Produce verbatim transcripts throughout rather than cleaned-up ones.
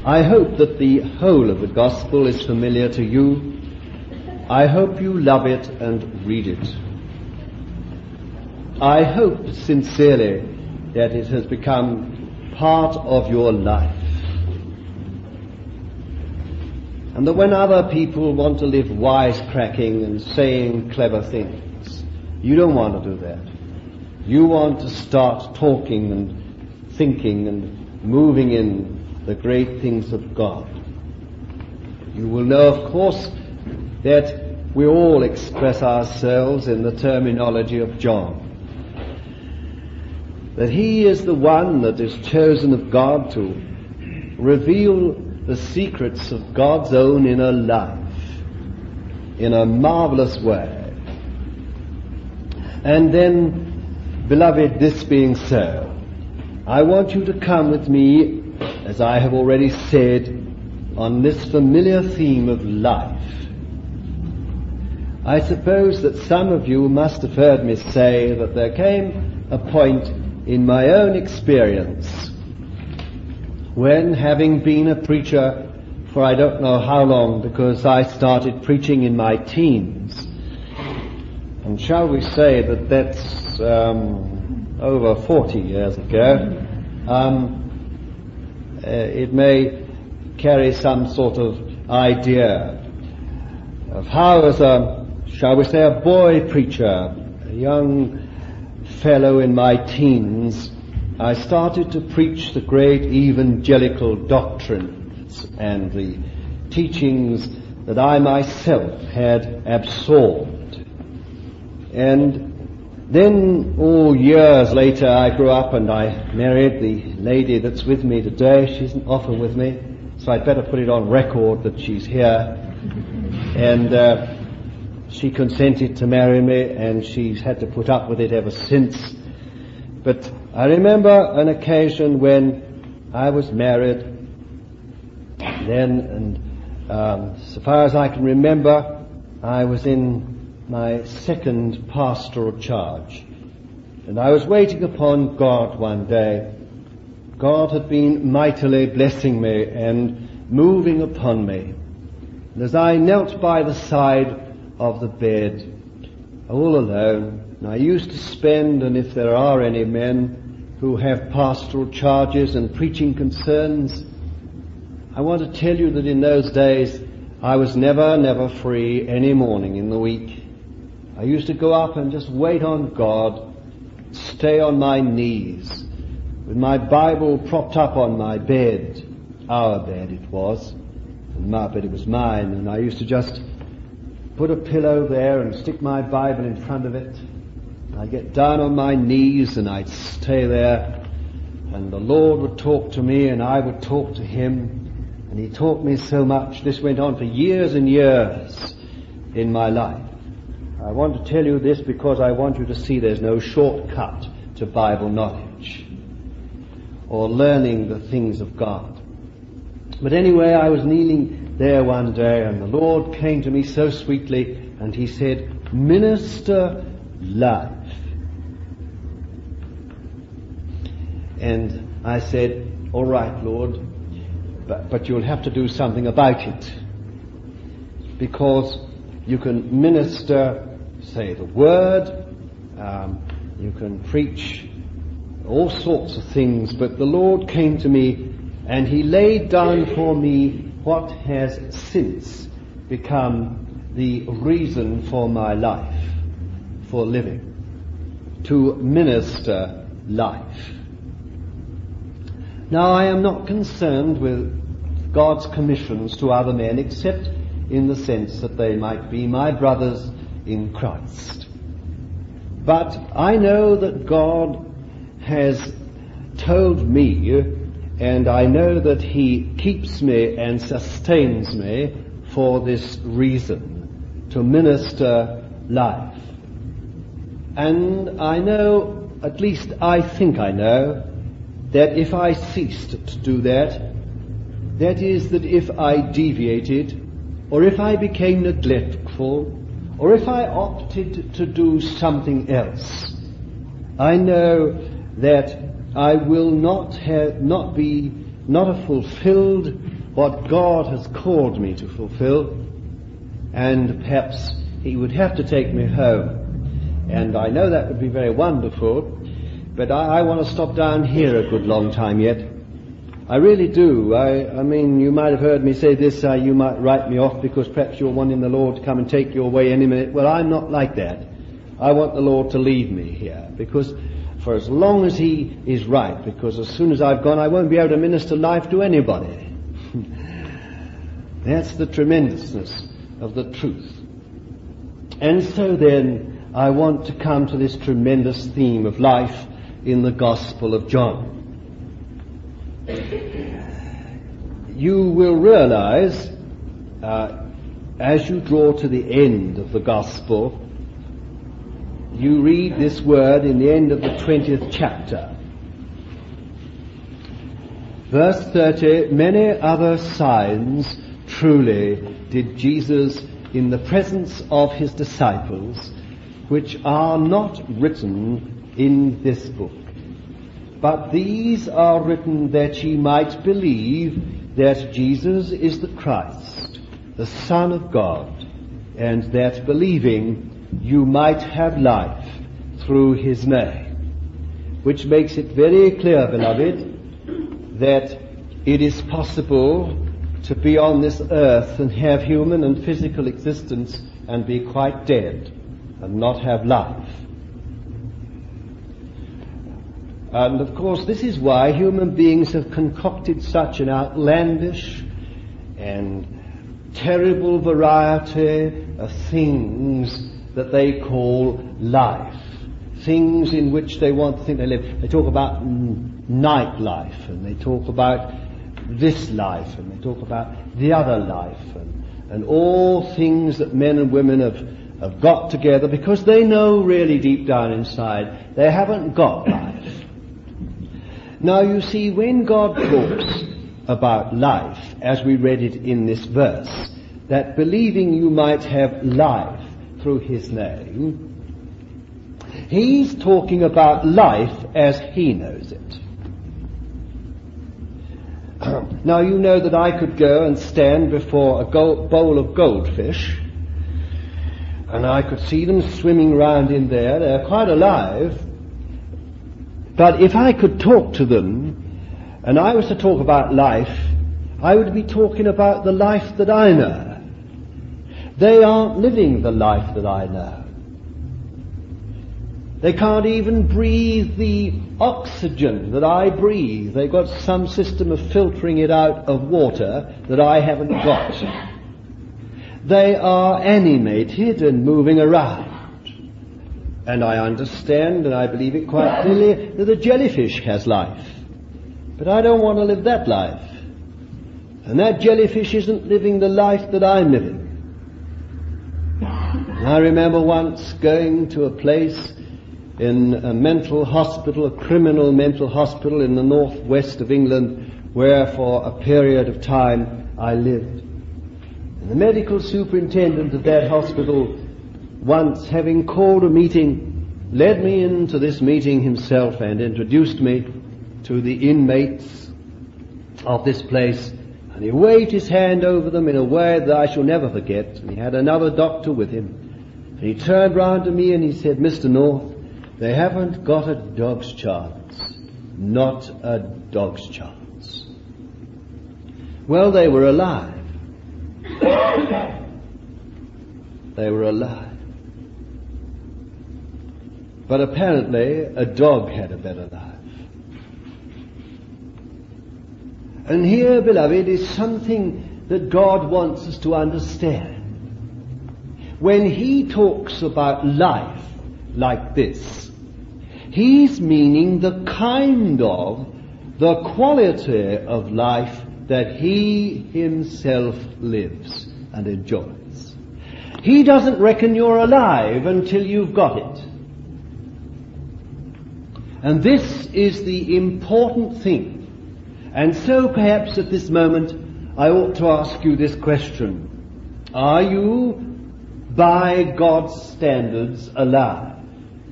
I hope that the whole of the gospel is familiar to you. I hope you love it and read it. I hope sincerely that it has become part of your life. And that when other people want to live wisecracking and saying clever things, you don't want to do that. You want to start talking and thinking and moving in the great things of God. You will know, of course, that we all express ourselves in the terminology of John. That he is the one that is chosen of God to reveal the secrets of God's own inner life in a marvelous way. And then, beloved, this being so, I want you to come with me, as I have already said, on this familiar theme of life. I suppose that some of you must have heard me say that there came a point in my own experience when, having been a preacher for I don't know how long, because I started preaching in my teens, and shall we say that that's um, over forty years ago, um, uh, it may carry some sort of idea of how, as a, shall we say, a boy preacher, a young fellow in my teens, I started to preach the great evangelical doctrines and the teachings that I myself had absorbed. And then, all years later, I grew up and I married the lady that's with me today. She isn't often with me, so I'd better put it on record that she's here. And uh, she consented to marry me, and she's had to put up with it ever since. But I remember an occasion when I was married then, and um, so far as I can remember, I was in my second pastoral charge. And I was waiting upon God one day. God had been mightily blessing me and moving upon me. And as I knelt by the side of the bed, all alone, and I used to spend, and if there are any men who have pastoral charges and preaching concerns, I want to tell you that in those days I was never, never free any morning in the week. I used to go up and just wait on God, stay on my knees, with my Bible propped up on my bed. Our bed it was, my, but it was mine, and I used to just put a pillow there and stick my Bible in front of it. I'd get down on my knees and I'd stay there, and the Lord would talk to me and I would talk to Him, and He taught me so much. This went on for years and years in my life. I want to tell you this because I want you to see there's no shortcut to Bible knowledge or learning the things of God. But anyway, I was kneeling there one day, and the Lord came to me so sweetly, and He said, "Minister life." And I said, "All right, Lord, but, but you'll have to do something about it, because you can minister, say, the Word, um, you can preach all sorts of things, but the Lord came to me and He laid down for me what has since become the reason for my life, for living, to minister life. Now, I am not concerned with God's commissions to other men, except in the sense that they might be my brothers in Christ. But I know that God has told me, and I know that He keeps me and sustains me for this reason, to minister life. And I know, at least I think I know, that if I ceased to do that, that is, that if I deviated, or if I became neglectful, or if I opted to do something else, I know that I will not have, not be, not a fulfilled what God has called me to fulfill, and perhaps he would have to take me home. And I know that would be very wonderful, but I, I want to stop down here a good long time yet. I really do. I, I mean, you might have heard me say this, uh, you might write me off because perhaps you're wanting the Lord to come and take you away any minute. Well, I'm not like that. I want the Lord to leave me here, because for as long as he is right, because as soon as I've gone, I won't be able to minister life to anybody. That's the tremendousness of the truth. And so then, I want to come to this tremendous theme of life in the Gospel of John. You will realize, uh, as you draw to the end of the Gospel, you read this word in the end of the twentieth chapter. Verse thirty, many other signs truly did Jesus in the presence of his disciples, which are not written in this book. But these are written that ye might believe that Jesus is the Christ, the Son of God, and that believing you might have life through his name. Which makes it very clear, beloved, that it is possible to be on this earth and have human and physical existence and be quite dead and not have life. And of course, this is why human beings have concocted such an outlandish and terrible variety of things that they call life. Things in which they want to think they live. They talk about night life, and they talk about this life, and they talk about the other life, and, and all things that men and women have, have got together because they know really deep down inside they haven't got life. Now you see, when God talks about life, as we read it in this verse, that believing you might have life through his name, he's talking about life as he knows it. Now you know that I could go and stand before a gold, bowl of goldfish, and I could see them swimming around in there. They're quite alive. But if I could talk to them, and I was to talk about life, I would be talking about the life that I know. They aren't living the life that I know. They can't even breathe the oxygen that I breathe. They've got some system of filtering it out of water that I haven't got. They are animated and moving around. And I understand, and I believe it quite clearly, that the jellyfish has life. But I don't want to live that life. And that jellyfish isn't living the life that I'm living. And I remember once going to a place in a mental hospital, a criminal mental hospital in the northwest of England, where for a period of time I lived. And the medical superintendent of that hospital, once having called a meeting, led me into this meeting himself and introduced me to the inmates of this place, and he waved his hand over them in a way that I shall never forget. And he had another doctor with him, and he turned round to me and he said, Mister North, they haven't got a dog's chance. Not a dog's chance. Well, they were alive. They were alive. But apparently a dog had a better life. And here, beloved, is something that God wants us to understand. When he talks about life like this, he's meaning the kind of, the quality of life that he himself lives and enjoys. He doesn't reckon you're alive until you've got it. And this is the important thing. And so perhaps at this moment I ought to ask you this question. Are you, by God's standards, alive?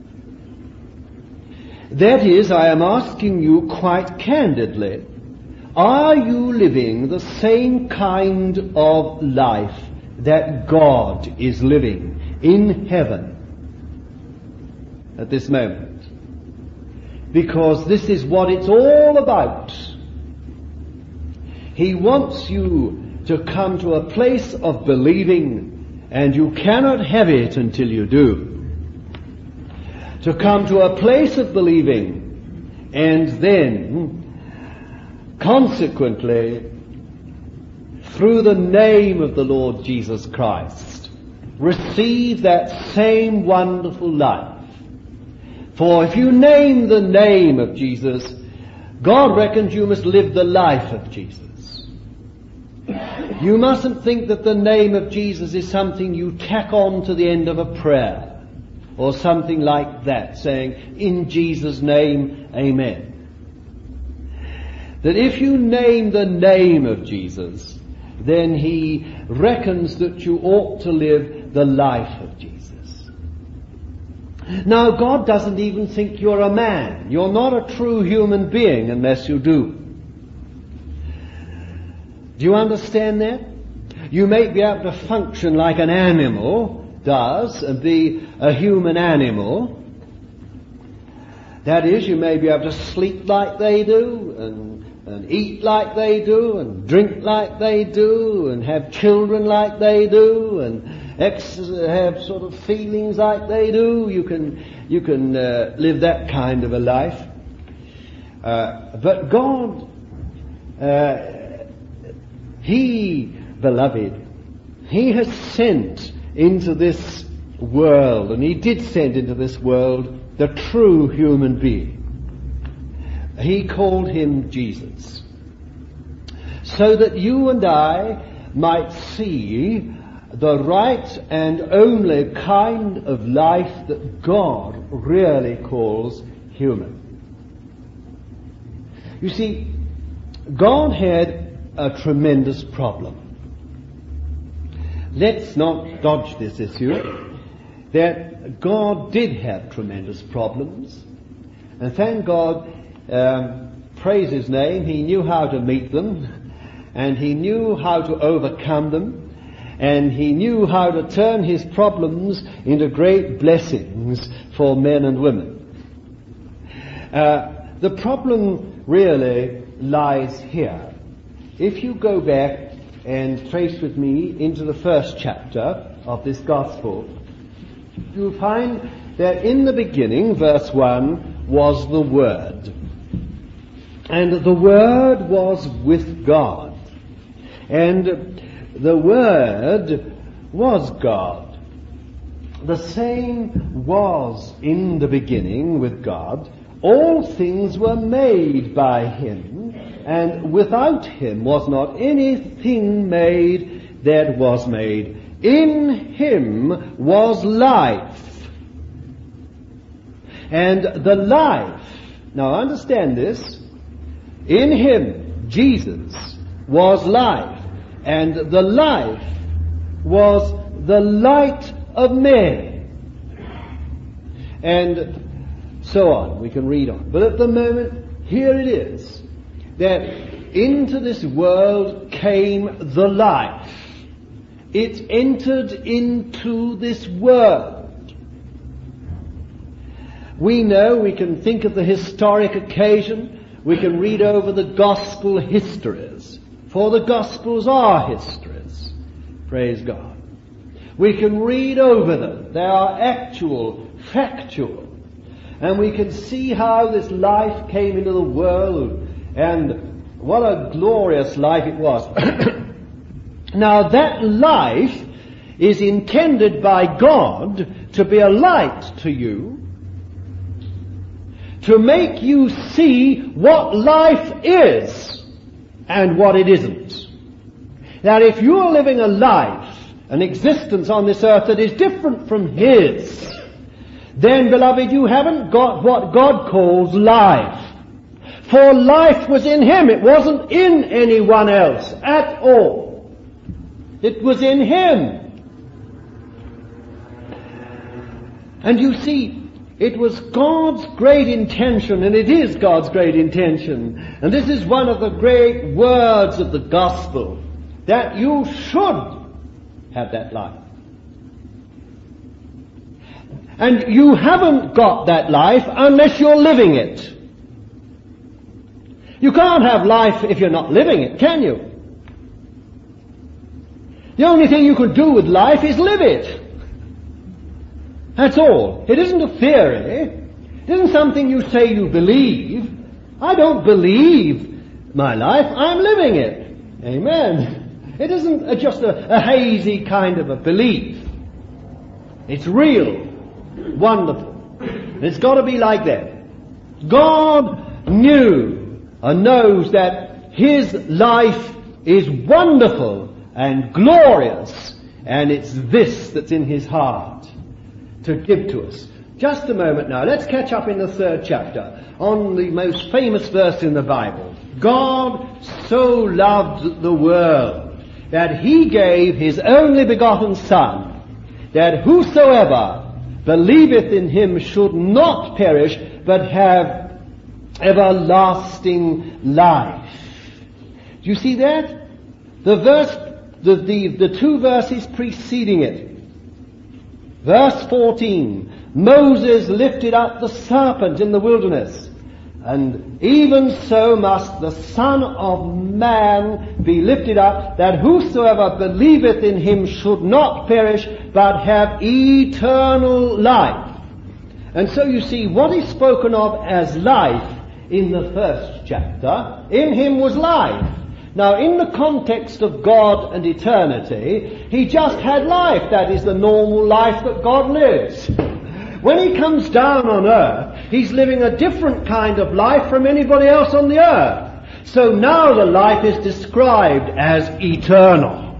That is, I am asking you quite candidly, Are you living the same kind of life that God is living in heaven at this moment? Because this is what it's all about. He wants you to come to a place of believing, and you cannot have it until you do. To come to a place of believing, and then, consequently, through the name of the Lord Jesus Christ, receive that same wonderful life. For if you name the name of Jesus, God reckons you must live the life of Jesus. You mustn't think that the name of Jesus is something you tack on to the end of a prayer, or something like that, saying, in Jesus' name, amen. That if you name the name of Jesus, then He reckons that you ought to live the life of Jesus. Now, God doesn't even think you're a man. You're not a true human being unless you do. Do you understand that? You may be able to function like an animal does and be a human animal. That is, you may be able to sleep like they do, and, and eat like they do, and drink like they do, and have children like they do, and ex- have sort of feelings like they do. You can you can uh, live that kind of a life. Uh, but God, uh, He, beloved, He has sent into this world, and He did send into this world the true human being. He called Him Jesus, so that you and I might see the right and only kind of life that God really calls human. You see, God had a tremendous problem. Let's not dodge this issue, that God did have tremendous problems, and thank God, um, praise His name, He knew how to meet them, and He knew how to overcome them, and He knew how to turn His problems into great blessings for men and women. Uh, the problem really lies here. If you go back and trace with me into the first chapter of this Gospel, you'll find that in the beginning, verse one, was the Word. And the Word was with God. And the Word was God. The same was in the beginning with God. All things were made by Him, and without Him was not anything made that was made. In Him was life. And the life, now understand this, in Him, Jesus, was life. And the life was the light of men. And so on. We can read on. But at the moment, here it is, that into this world came the life. It entered into this world. We know, we can think of the historic occasion, we can read over the gospel histories, for the gospels are histories. Praise God. We can read over them. They are actual, factual. And we can see how this life came into the world, and what a glorious life it was. Now that life is intended by God to be a light to you, to make you see what life is and what it isn't. Now if you are living a life, an existence on this earth that is different from His, then, beloved, you haven't got what God calls life. For life was in Him. It wasn't in anyone else at all. It was in Him. And you see, It was God's great intention, and it is God's great intention, and this is one of the great words of the gospel, that you should have that life. And you haven't got that life unless you're living it. You can't have life if you're not living it, can you? The only thing you can do with life is live it. That's all. It isn't a theory. It isn't something you say you believe. I don't believe my life. I'm living it. Amen. It isn't a, just a, a hazy kind of a belief. It's real. Wonderful. And it's got to be like that. God knew and knows that His life is wonderful and glorious, and it's this that's in His heart to give to us. Just a moment now. Let's catch up in the third chapter on the most famous verse in the Bible. God so loved the world that He gave His only begotten Son, that whosoever believeth in Him should not perish, but have everlasting life. Do you see that? The verse, the, the, the two verses preceding it. Verse fourteen, Moses lifted up the serpent in the wilderness, and even so must the Son of Man be lifted up, that whosoever believeth in Him should not perish, but have eternal life. And so you see, what is spoken of as life in the first chapter, in Him was life. Now, in the context of God and eternity, He just had life. That is the normal life that God lives. When He comes down on earth, He's living a different kind of life from anybody else on the earth. So now the life is described as eternal.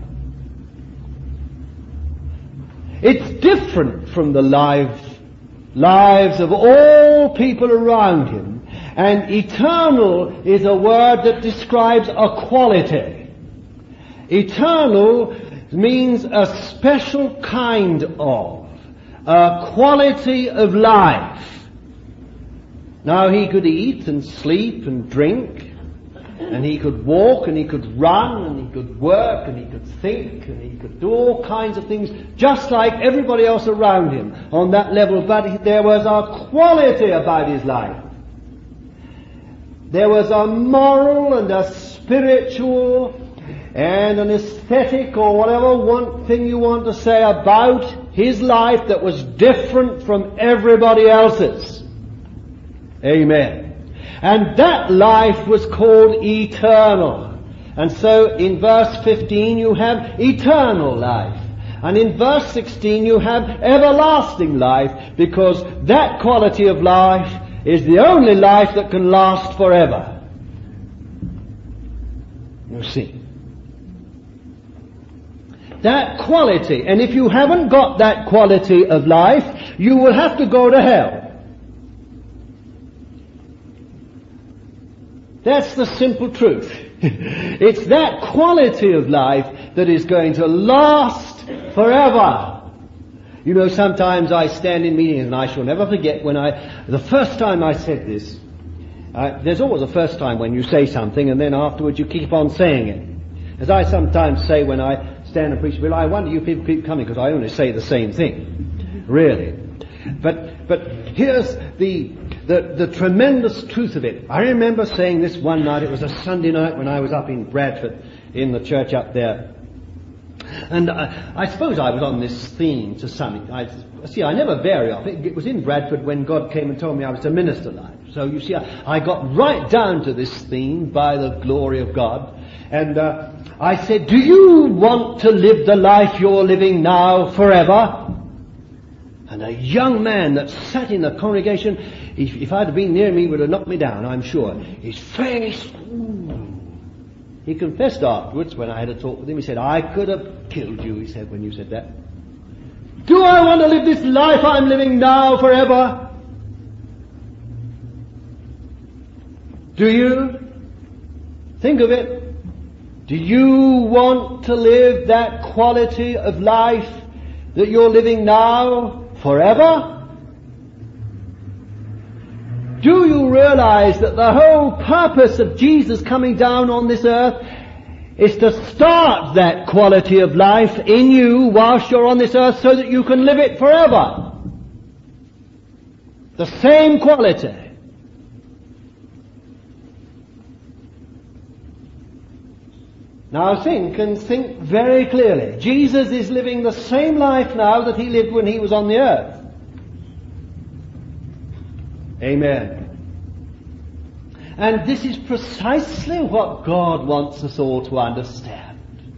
It's different from the lives, lives of all people around Him. And eternal is a word that describes a quality. Eternal means a special kind of, a quality of life. Now, He could eat and sleep and drink, and He could walk and He could run and He could work and He could think and He could do all kinds of things just like everybody else around Him on that level, but there was a quality about His life. There was a moral and a spiritual and an aesthetic or whatever one thing you want to say about His life that was different from everybody else's. Amen. And that life was called eternal. And so in verse fifteen you have eternal life. And in verse sixteen you have everlasting life, because that quality of life is the only life that can last forever. You see. That quality, and if you haven't got that quality of life, you will have to go to hell. That's the simple truth. It's that quality of life that is going to last forever. You know, sometimes I stand in meetings, and I shall never forget when I, the first time I said this, uh, there's always a first time when you say something, and then afterwards you keep on saying it. As I sometimes say when I stand and preach, well, I wonder you people keep coming, because I only say the same thing. Really. But, but here's the, the, the tremendous truth of it. I remember saying this one night, it was a Sunday night when I was up in Bradford, in the church up there. And I, I suppose I was on this theme to some. I, see, I never vary off it. It was in Bradford when God came and told me I was to minister life. So you see, I, I got right down to this theme by the glory of God. And uh, I said, do you want to live the life you're living now forever? And a young man that sat in the congregation, if, if I'd have been near me, would have knocked me down, I'm sure. His face... Ooh. He confessed afterwards when I had a talk with him. He said, I could have killed you, he said, when you said that. Do I want to live this life I'm living now forever? Do you? Think of it. Do you want to live that quality of life that you're living now forever? Do you realize that the whole purpose of Jesus coming down on this earth is to start that quality of life in you whilst you're on this earth so that you can live it forever? The same quality. Now think, and think very clearly. Jesus is living the same life now that he lived when he was on the earth. Amen. And this is precisely what God wants us all to understand.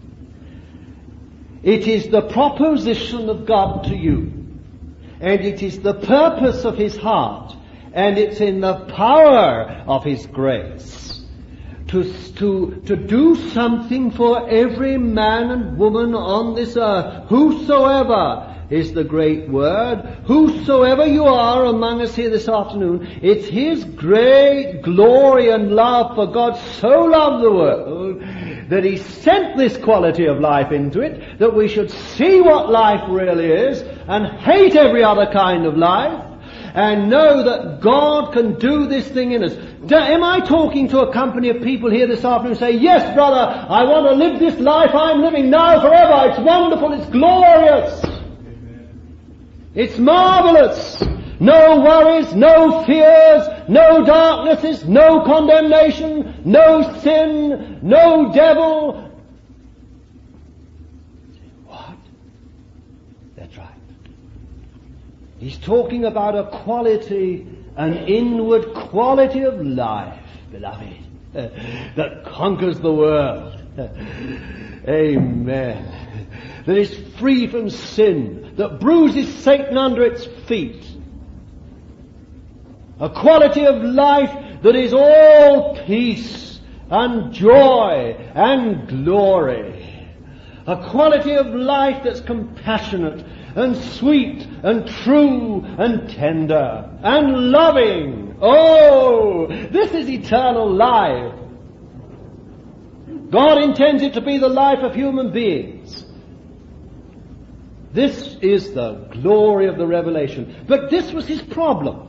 It is the proposition of God to you, and it is the purpose of his heart, and it's in the power of his grace to, to, to do something for every man and woman on this earth. Whosoever is the great word. Whosoever you are among us here this afternoon, it's his great glory and love, for God so loved the world that he sent this quality of life into it, that we should see what life really is and hate every other kind of life, and know that God can do this thing in us. Am I talking to a company of people here this afternoon who say, yes, brother, I want to live this life I'm living now forever. It's wonderful, it's glorious. It's marvelous. No worries, no fears, no darknesses, no condemnation, no sin, no devil. What? That's right. He's talking about a quality, an inward quality of life, beloved, uh, that conquers the world. Amen. That is free from sin, that bruises Satan under its feet. A quality of life that is all peace and joy and glory. A quality of life that's compassionate and sweet and true and tender and loving. Oh, this is eternal life. God intends it to be the life of human beings. This is the glory of the revelation. But this was his problem.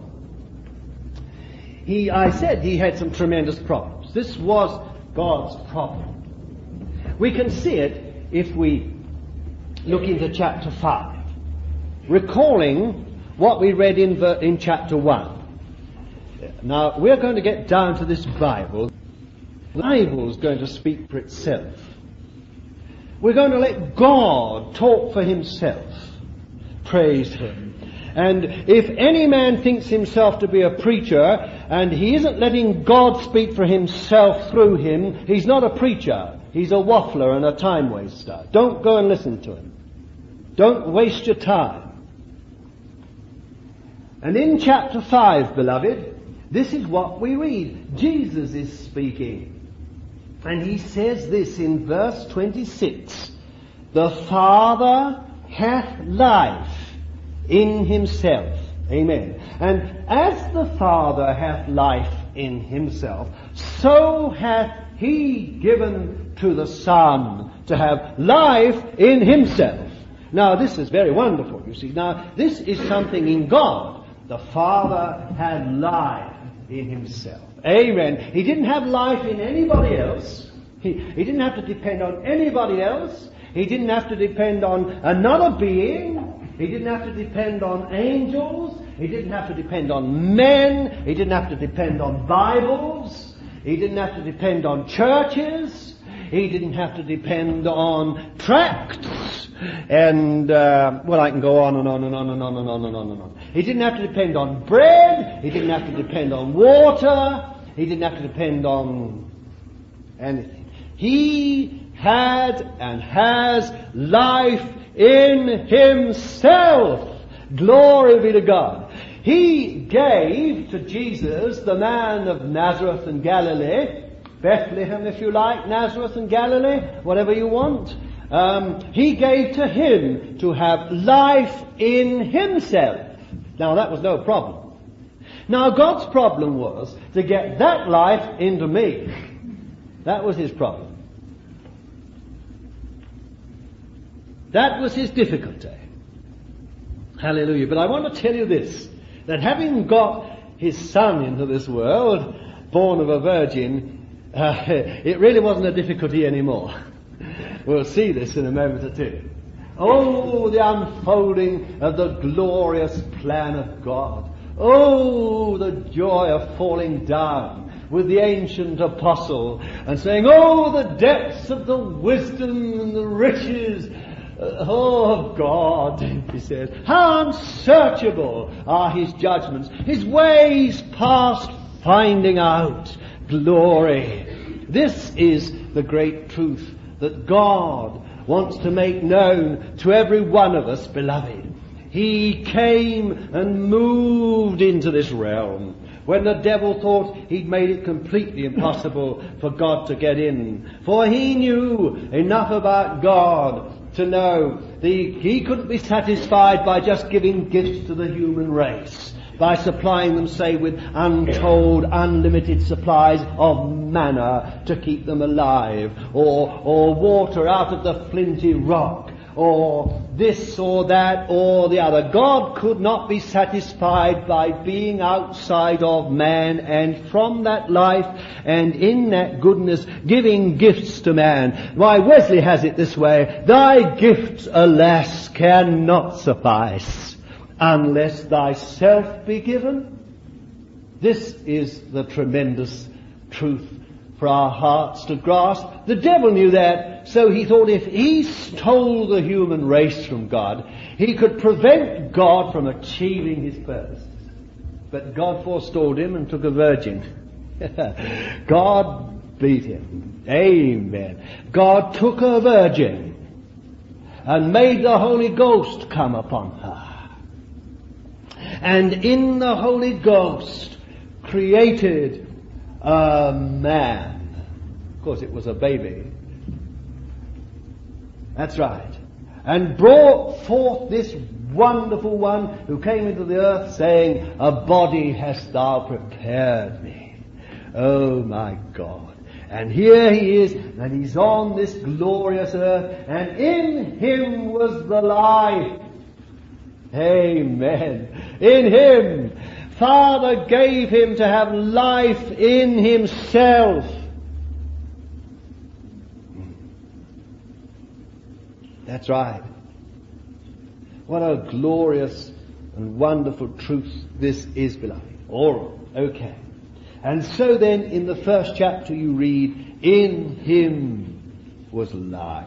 He, I said he had some tremendous problems. This was God's problem. We can see it if we look into chapter five, recalling what we read in, ver- in chapter one. Now, we're going to get down to this Bible. The Bible is going to speak for itself. We're going to let God talk for himself. Praise him. And if any man thinks himself to be a preacher, and he isn't letting God speak for himself through him, he's not a preacher. He's a waffler and a time waster. Don't go and listen to him. Don't waste your time. And in chapter five, beloved, this is what we read. Jesus is speaking. And he says this in verse twenty-six. The Father hath life in himself. Amen. And as the Father hath life in himself, so hath he given to the Son to have life in himself. Now this is very wonderful, you see. Now this is something in God. The Father had life in himself. Amen. He didn't have life in anybody else. He, he didn't have to depend on anybody else. He didn't have to depend on another being. He didn't have to depend on angels. He didn't have to depend on men. He didn't have to depend on Bibles. He didn't have to depend on churches. He didn't have to depend on tracts. And, uh, well, I can go on and on and on and on and on and on and on. He didn't have to depend on bread. He didn't have to depend on water. He didn't have to depend on anything. He had and has life in himself. Glory be to God. He gave to Jesus, the man of Nazareth and Galilee, Bethlehem if you like, Nazareth and Galilee, whatever you want. Um, he gave to him to have life in himself. Now that was no problem. Now God's problem was to get that life into me. That was his problem. That was his difficulty. Hallelujah. But I want to tell you this, that having got his son into this world, born of a virgin, uh, it really wasn't a difficulty anymore. We'll see this in a moment or two. Oh, the unfolding of the glorious plan of God. Oh, the joy of falling down with the ancient apostle and saying, oh, the depths of the wisdom and the riches uh, oh, of God, he says. How unsearchable are his judgments, his ways past finding out. Glory. This is the great truth that God wants to make known to every one of us, beloved. He came and moved into this realm when the devil thought he'd made it completely impossible for God to get in. For he knew enough about God to know the, he couldn't be satisfied by just giving gifts to the human race, by supplying them, say, with untold, unlimited supplies of manna to keep them alive, or, or water out of the flinty rock, or this or that or the other. God could not be satisfied by being outside of man, and from that life and in that goodness giving gifts to man. Why, Wesley has it this way: thy gifts, alas, cannot suffice unless thyself be given. This is the tremendous truth for our hearts to grasp. The devil knew that, so he thought if he stole the human race from God, he could prevent God from achieving his purpose. But God forestalled him and took a virgin. God beat him. Amen. God took a virgin and made the Holy Ghost come upon her. And in the Holy Ghost created a man. Of course, it was a baby. That's right. And brought forth this wonderful one who came into the earth saying, a body hast thou prepared me. Oh my God. And here he is, and he's on this glorious earth, and in him was the life. Amen. In him. Father gave him to have life in himself. That's right. What a glorious and wonderful truth this is, beloved. All right. Okay. And so then in the first chapter you read, in him was life.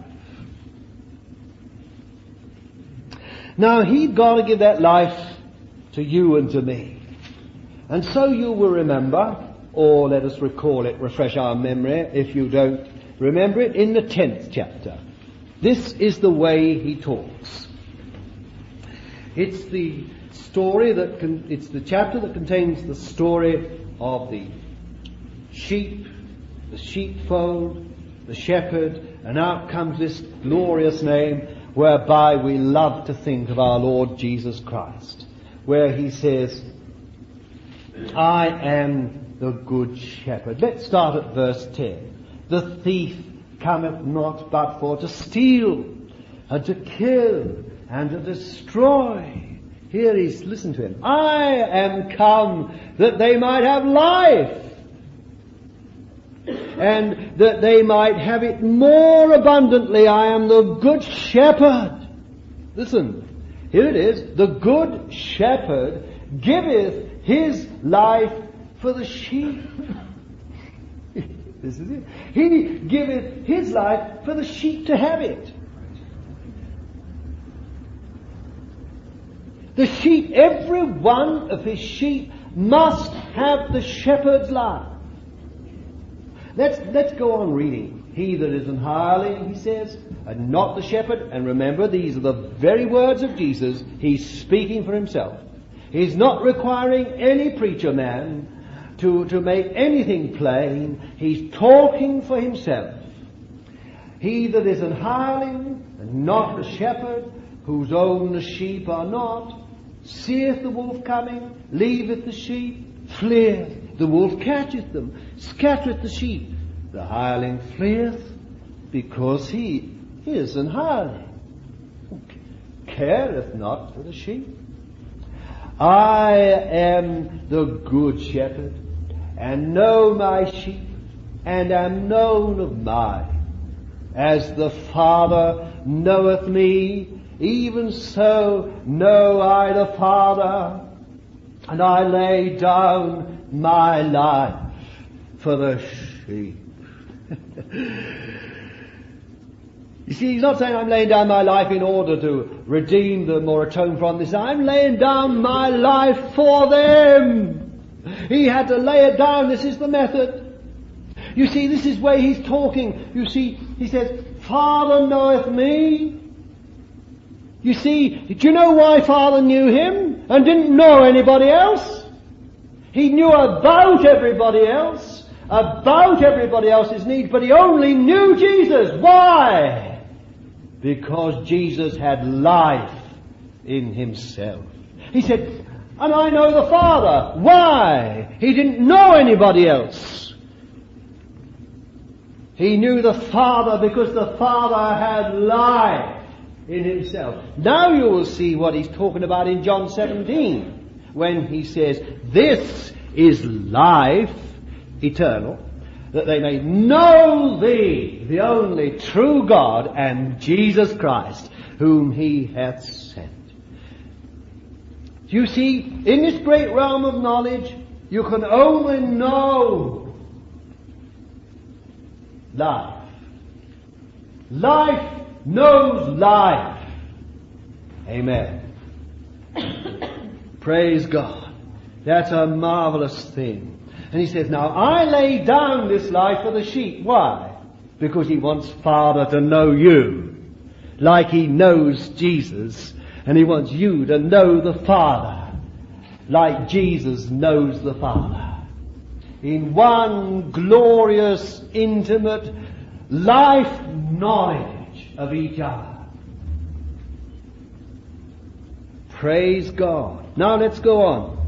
Now he'd got to give that life to you and to me. And so you will remember, or let us recall it, refresh our memory if you don't remember it, in the tenth chapter. This is the way he talks. It's the story that con- it's the chapter that contains the story of the sheep, the sheepfold, the shepherd, and out comes this glorious name whereby we love to think of our Lord Jesus Christ, where he says, I am the good shepherd. Let's start at verse ten. The thief cometh not but for to steal and to kill and to destroy. Here he's, listen to him. I am come that they might have life, and that they might have it more abundantly. I am the good shepherd. Listen, here it is. The good shepherd giveth his life for the sheep. This is it. He giveth his life for the sheep to have it. The sheep, every one of his sheep must have the shepherd's life. Let's, let's go on reading. He that is an hireling, he says, and not the shepherd. And remember, these are the very words of Jesus. He's speaking for himself. He's not requiring any preacher man to, to make anything plain. He's talking for himself. He that is an hireling, and not the shepherd, whose own the sheep are not, seeth the wolf coming, leaveth the sheep, fleeth. The wolf catcheth them, scattereth the sheep. The hireling fleeth, because he is an hireling, careth not for the sheep. I am the good shepherd, and know my sheep, and am known of mine. As the Father knoweth me, even so know I the Father, and I lay down my life for the sheep. You see, he's not saying I'm laying down my life in order to redeem them or atone from this. I'm laying down my life for them. He had to lay it down. This is the method. You see, this is where he's talking. You see, he says, Father knoweth me. You see, do you know why Father knew him and didn't know anybody else? He knew about everybody else, about everybody else's needs, but he only knew Jesus. Why? Because Jesus had life in himself. He said, and I know the Father. Why? He didn't know anybody else. He knew the Father because the Father had life in himself. Now you will see what he's talking about in John seventeen, when he says, this is life eternal, that they may know thee, the only true God, and Jesus Christ, whom he hath sent. You see, in this great realm of knowledge, you can only know life. Life knows life. Amen. Praise God. That's a marvelous thing. And he says, now I lay down this life for the sheep. Why? Because he wants Father to know you, like he knows Jesus. And he wants you to know the Father, like Jesus knows the Father. In one glorious, intimate, life knowledge of each other. Praise God. Now let's go on.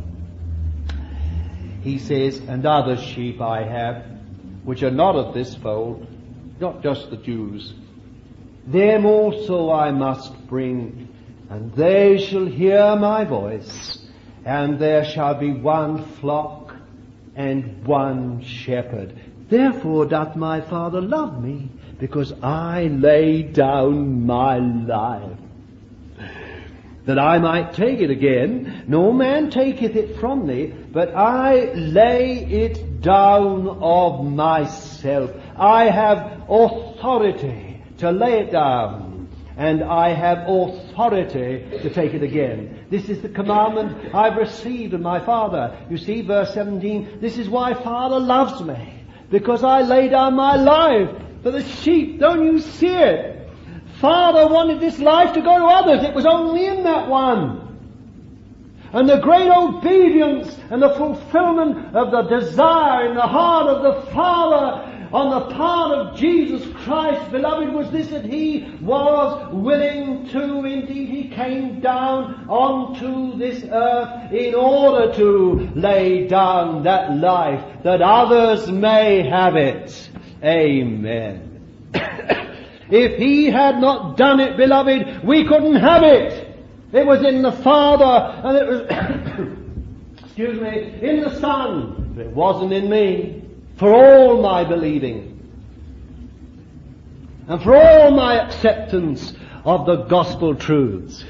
He says, and other sheep I have, which are not of this fold, not just the Jews. Them also I must bring, and they shall hear my voice, and there shall be one flock and one shepherd. Therefore doth my Father love me, because I lay down my life, that I might take it again. No man taketh it from me, but I lay it down of myself. I have authority to lay it down, and I have authority to take it again. This is the commandment I've received of my Father. You see, verse seventeen, this is why Father loves me, because I lay down my life for the sheep. Don't you see it? Father wanted this life to go to others. It was only in that one. And the great obedience and the fulfillment of the desire in the heart of the Father on the part of Jesus Christ, beloved, was this, that he was willing to, indeed he came down onto this earth in order to lay down that life that others may have it. Amen. If he had not done it, beloved, we couldn't have it. It was in the Father, and it was, excuse me, in the Son. But it wasn't in me. For all my believing, and for all my acceptance of the gospel truths.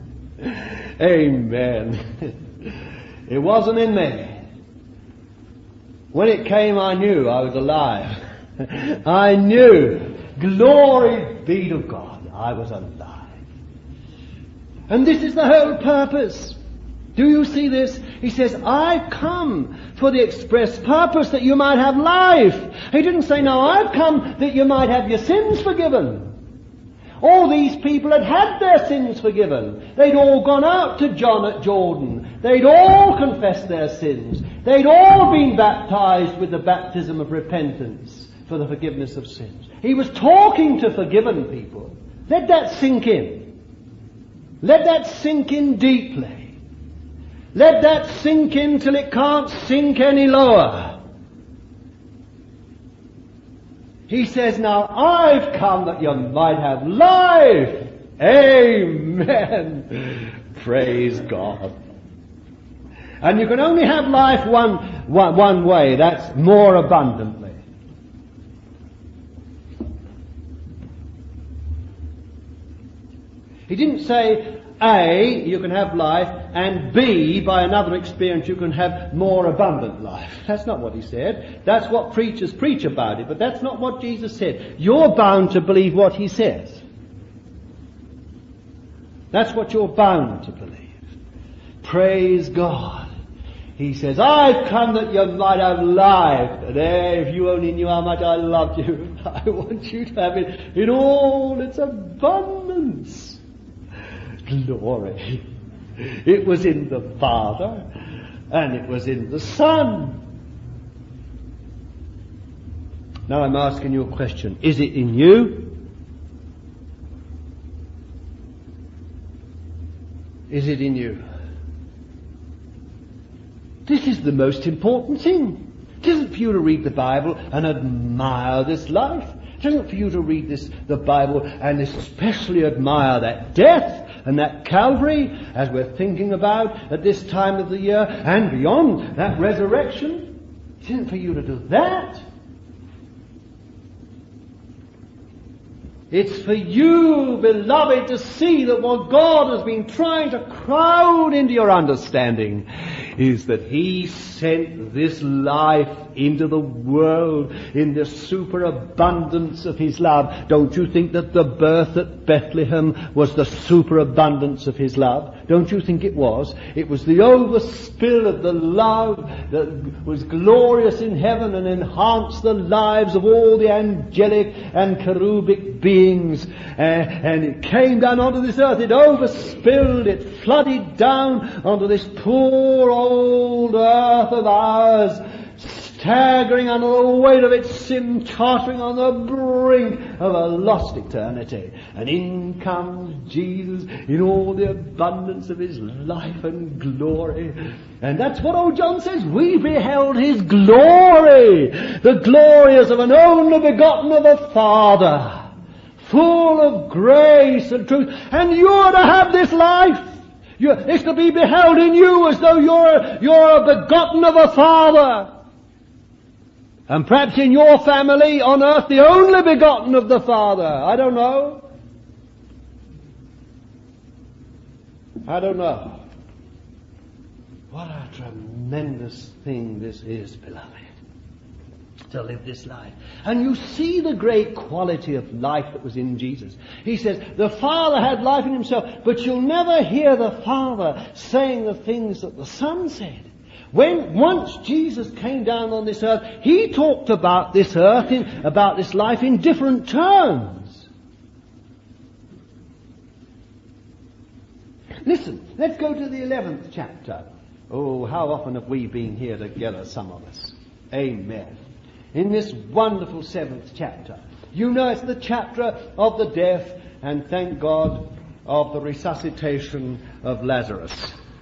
Amen. It wasn't in me. When it came, I knew I was alive. I knew. Glory be to God, I was alive. And this is the whole purpose. Do you see this? He says, I've come for the express purpose that you might have life. He didn't say, no, I've come that you might have your sins forgiven. All these people had had their sins forgiven. They'd all gone out to John at Jordan. They'd all confessed their sins. They'd all been baptized with the baptism of repentance for the forgiveness of sins. He was talking to forgiven people. Let that sink in. Let that sink in deeply. Let that sink in till it can't sink any lower. He says, now I've come that you might have life. Amen. Praise God. And you can only have life one, one, one way, that's more abundantly. He didn't say, A, you can have life, and B, by another experience, you can have more abundant life. That's not what he said. That's what preachers preach about it, but that's not what Jesus said. You're bound to believe what he says. That's what you're bound to believe. Praise God. He says, I've come that you might have life. And eh, if you only knew how much I loved you, I want you to have it in all its abundance. Glory. It was in the Father, and it was in the Son. Now I'm asking you a question. Is it in you? Is it in you? This is the most important thing. It isn't for you to read the Bible and admire this life. It isn't for you to read this, the Bible and especially admire that death and that Calvary, as we're thinking about at this time of the year, and beyond, that resurrection. It isn't for you to do that. It's for you, beloved, to see that what God has been trying to crowd into your understanding is that he sent this life into the world in the superabundance of his love. Don't you think that the birth at Bethlehem was the superabundance of his love? Don't you think it was? It was the overspill of the love that was glorious in heaven and enhanced the lives of all the angelic and cherubic beings. Uh, and it came down onto this earth. It overspilled. It flooded down onto this poor old earth of ours, staggering under the weight of its sin, tottering on the brink of a lost eternity. And in comes Jesus in all the abundance of his life and glory. And that's what old John says. We beheld his glory. The glory as of an only begotten of the Father, full of grace and truth. And you're to have this life. You're, it's to be beheld in you as though you're, you're a begotten of a Father. And perhaps in your family on earth, the only begotten of the Father. I don't know. I don't know. What a tremendous thing this is, beloved, to live this life. And you see the great quality of life that was in Jesus. He says, the Father had life in himself, but you'll never hear the Father saying the things that the Son said. When once Jesus came down on this earth, he talked about this earth, in, about this life in different terms. Listen, let's go to the eleventh chapter. Oh, how often have we been here together, some of us. Amen. In this wonderful seventh chapter. You know it's the chapter of the death and, thank God, of the resuscitation of Lazarus.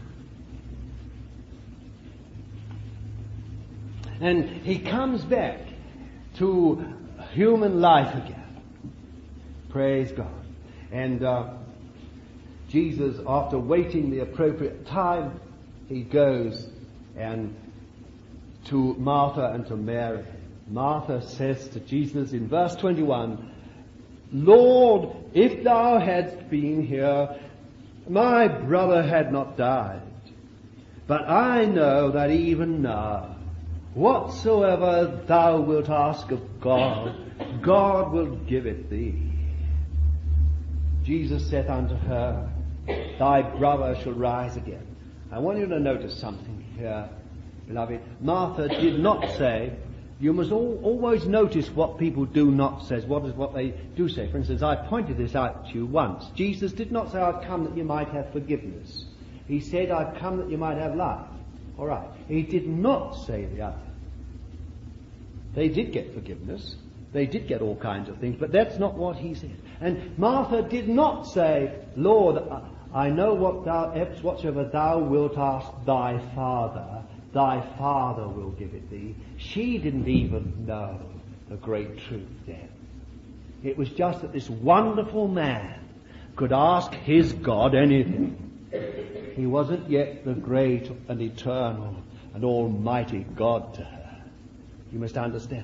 And he comes back to human life again. Praise God. And uh, Jesus, after waiting the appropriate time, he goes and to Martha and to Mary. Martha says to Jesus in verse twenty-one, Lord, if thou hadst been here, my brother had not died. But I know that even now, whatsoever thou wilt ask of God, God will give it thee. Jesus saith unto her, Thy brother shall rise again. I want you to notice something here, beloved. Martha did not say, you must all, always notice what people do not say, what is what they do say. For instance, I pointed this out to you once. Jesus did not say, I've come that you might have forgiveness. He said, I've come that you might have life. All right. He did not say the other. They did get forgiveness. They did get all kinds of things, but that's not what he said. And Martha did not say, Lord, I know what thou, whatsoever thou wilt ask thy Father, thy Father will give it thee. She didn't even know the great truth then. It was just that this wonderful man could ask his God anything. He wasn't yet the great and eternal and almighty God to her. You must understand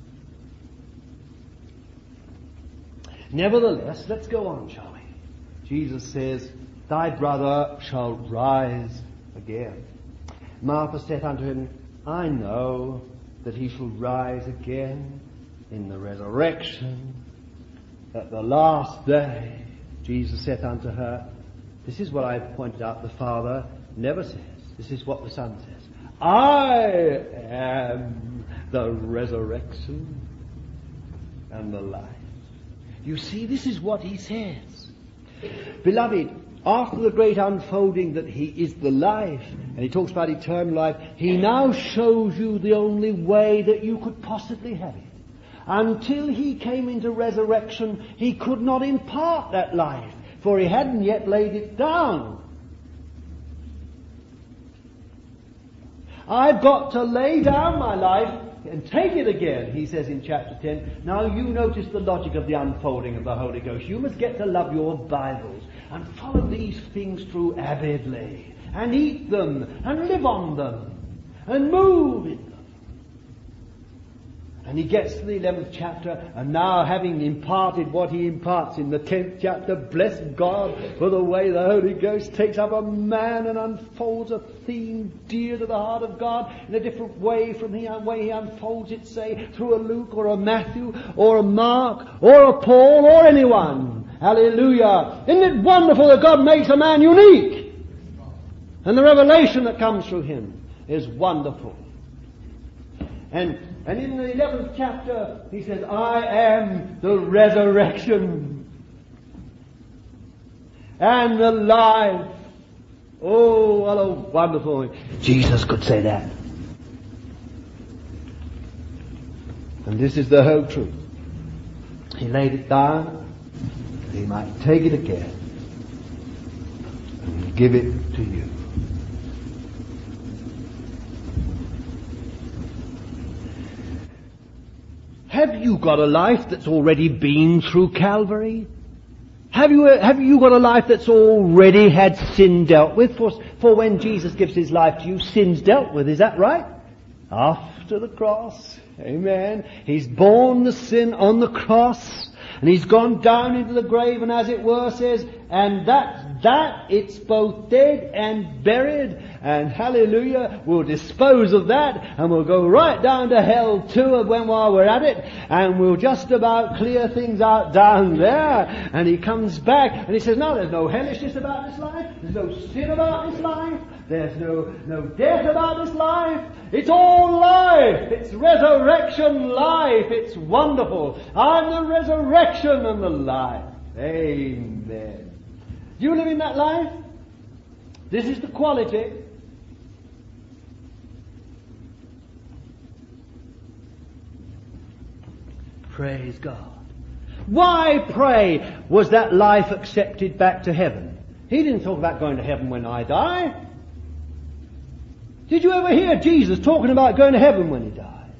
that. Nevertheless, let's go on, shall we? Jesus says, thy brother shall rise again. Martha saith unto him, I know that he shall rise again in the resurrection at the last day. Jesus saith unto her, this is what I have pointed out the Father never says. This is what the Son says. I am the resurrection and the life. You see, this is what he says. Beloved, after the great unfolding that he is the life, and he talks about eternal life, he now shows you the only way that you could possibly have it. Until he came into resurrection, he could not impart that life, for he hadn't yet laid it down. I've got to lay down my life and take it again, he says in chapter ten. Now you notice the logic of the unfolding of the Holy Ghost. You must get to love your Bibles and follow these things through avidly, and eat them, and live on them, and move in them. And he gets to the eleventh chapter, and now having imparted what he imparts in the tenth chapter, bless God for the way the Holy Ghost takes up a man and unfolds a theme dear to the heart of God in a different way from the way he unfolds it, say, through a Luke or a Matthew or a Mark or a Paul or anyone. Hallelujah. Isn't it wonderful that God makes a man unique? And the revelation that comes through him is wonderful. And and in the eleventh chapter, he says, I am the resurrection and the life. Oh, what a wonderful thing. Jesus could say that. And this is the whole truth. He laid it down, he might take it again and give it to you. Have you got a life that's already been through Calvary? Have you, have you got a life that's already had sin dealt with? For, for when Jesus gives his life to you, sin's dealt with. Is that right? After the cross. Amen. He's borne the sin on the cross. And he's gone down into the grave, and as it were says, and that, that, it's both dead and buried, and hallelujah, we'll dispose of that, and we'll go right down to hell too when while we're at it, and we'll just about clear things out down there. And he comes back, and he says, no, there's no hellishness about this life, there's no sin about this life, there's no, no death about this life. It's all life. It's resurrection life. It's wonderful. I'm the resurrection and the life. Amen. Do you live in that life? This is the quality. Praise God. Why, pray, was that life accepted back to heaven? He didn't talk about going to heaven when I die. Did you ever hear Jesus talking about going to heaven when he died?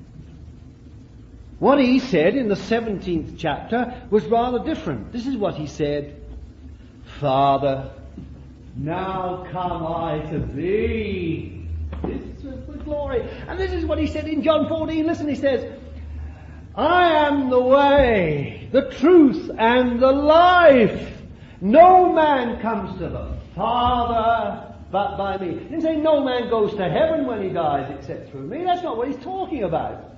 What he said in the seventeenth chapter was rather different. This is what he said. Father, now come I to thee. This is the glory. And this is what he said in John fourteen. Listen, he says, I am the way, the truth, and the life. No man comes to the Father but by me. He didn't say no man goes to heaven when he dies except through me. That's not what he's talking about.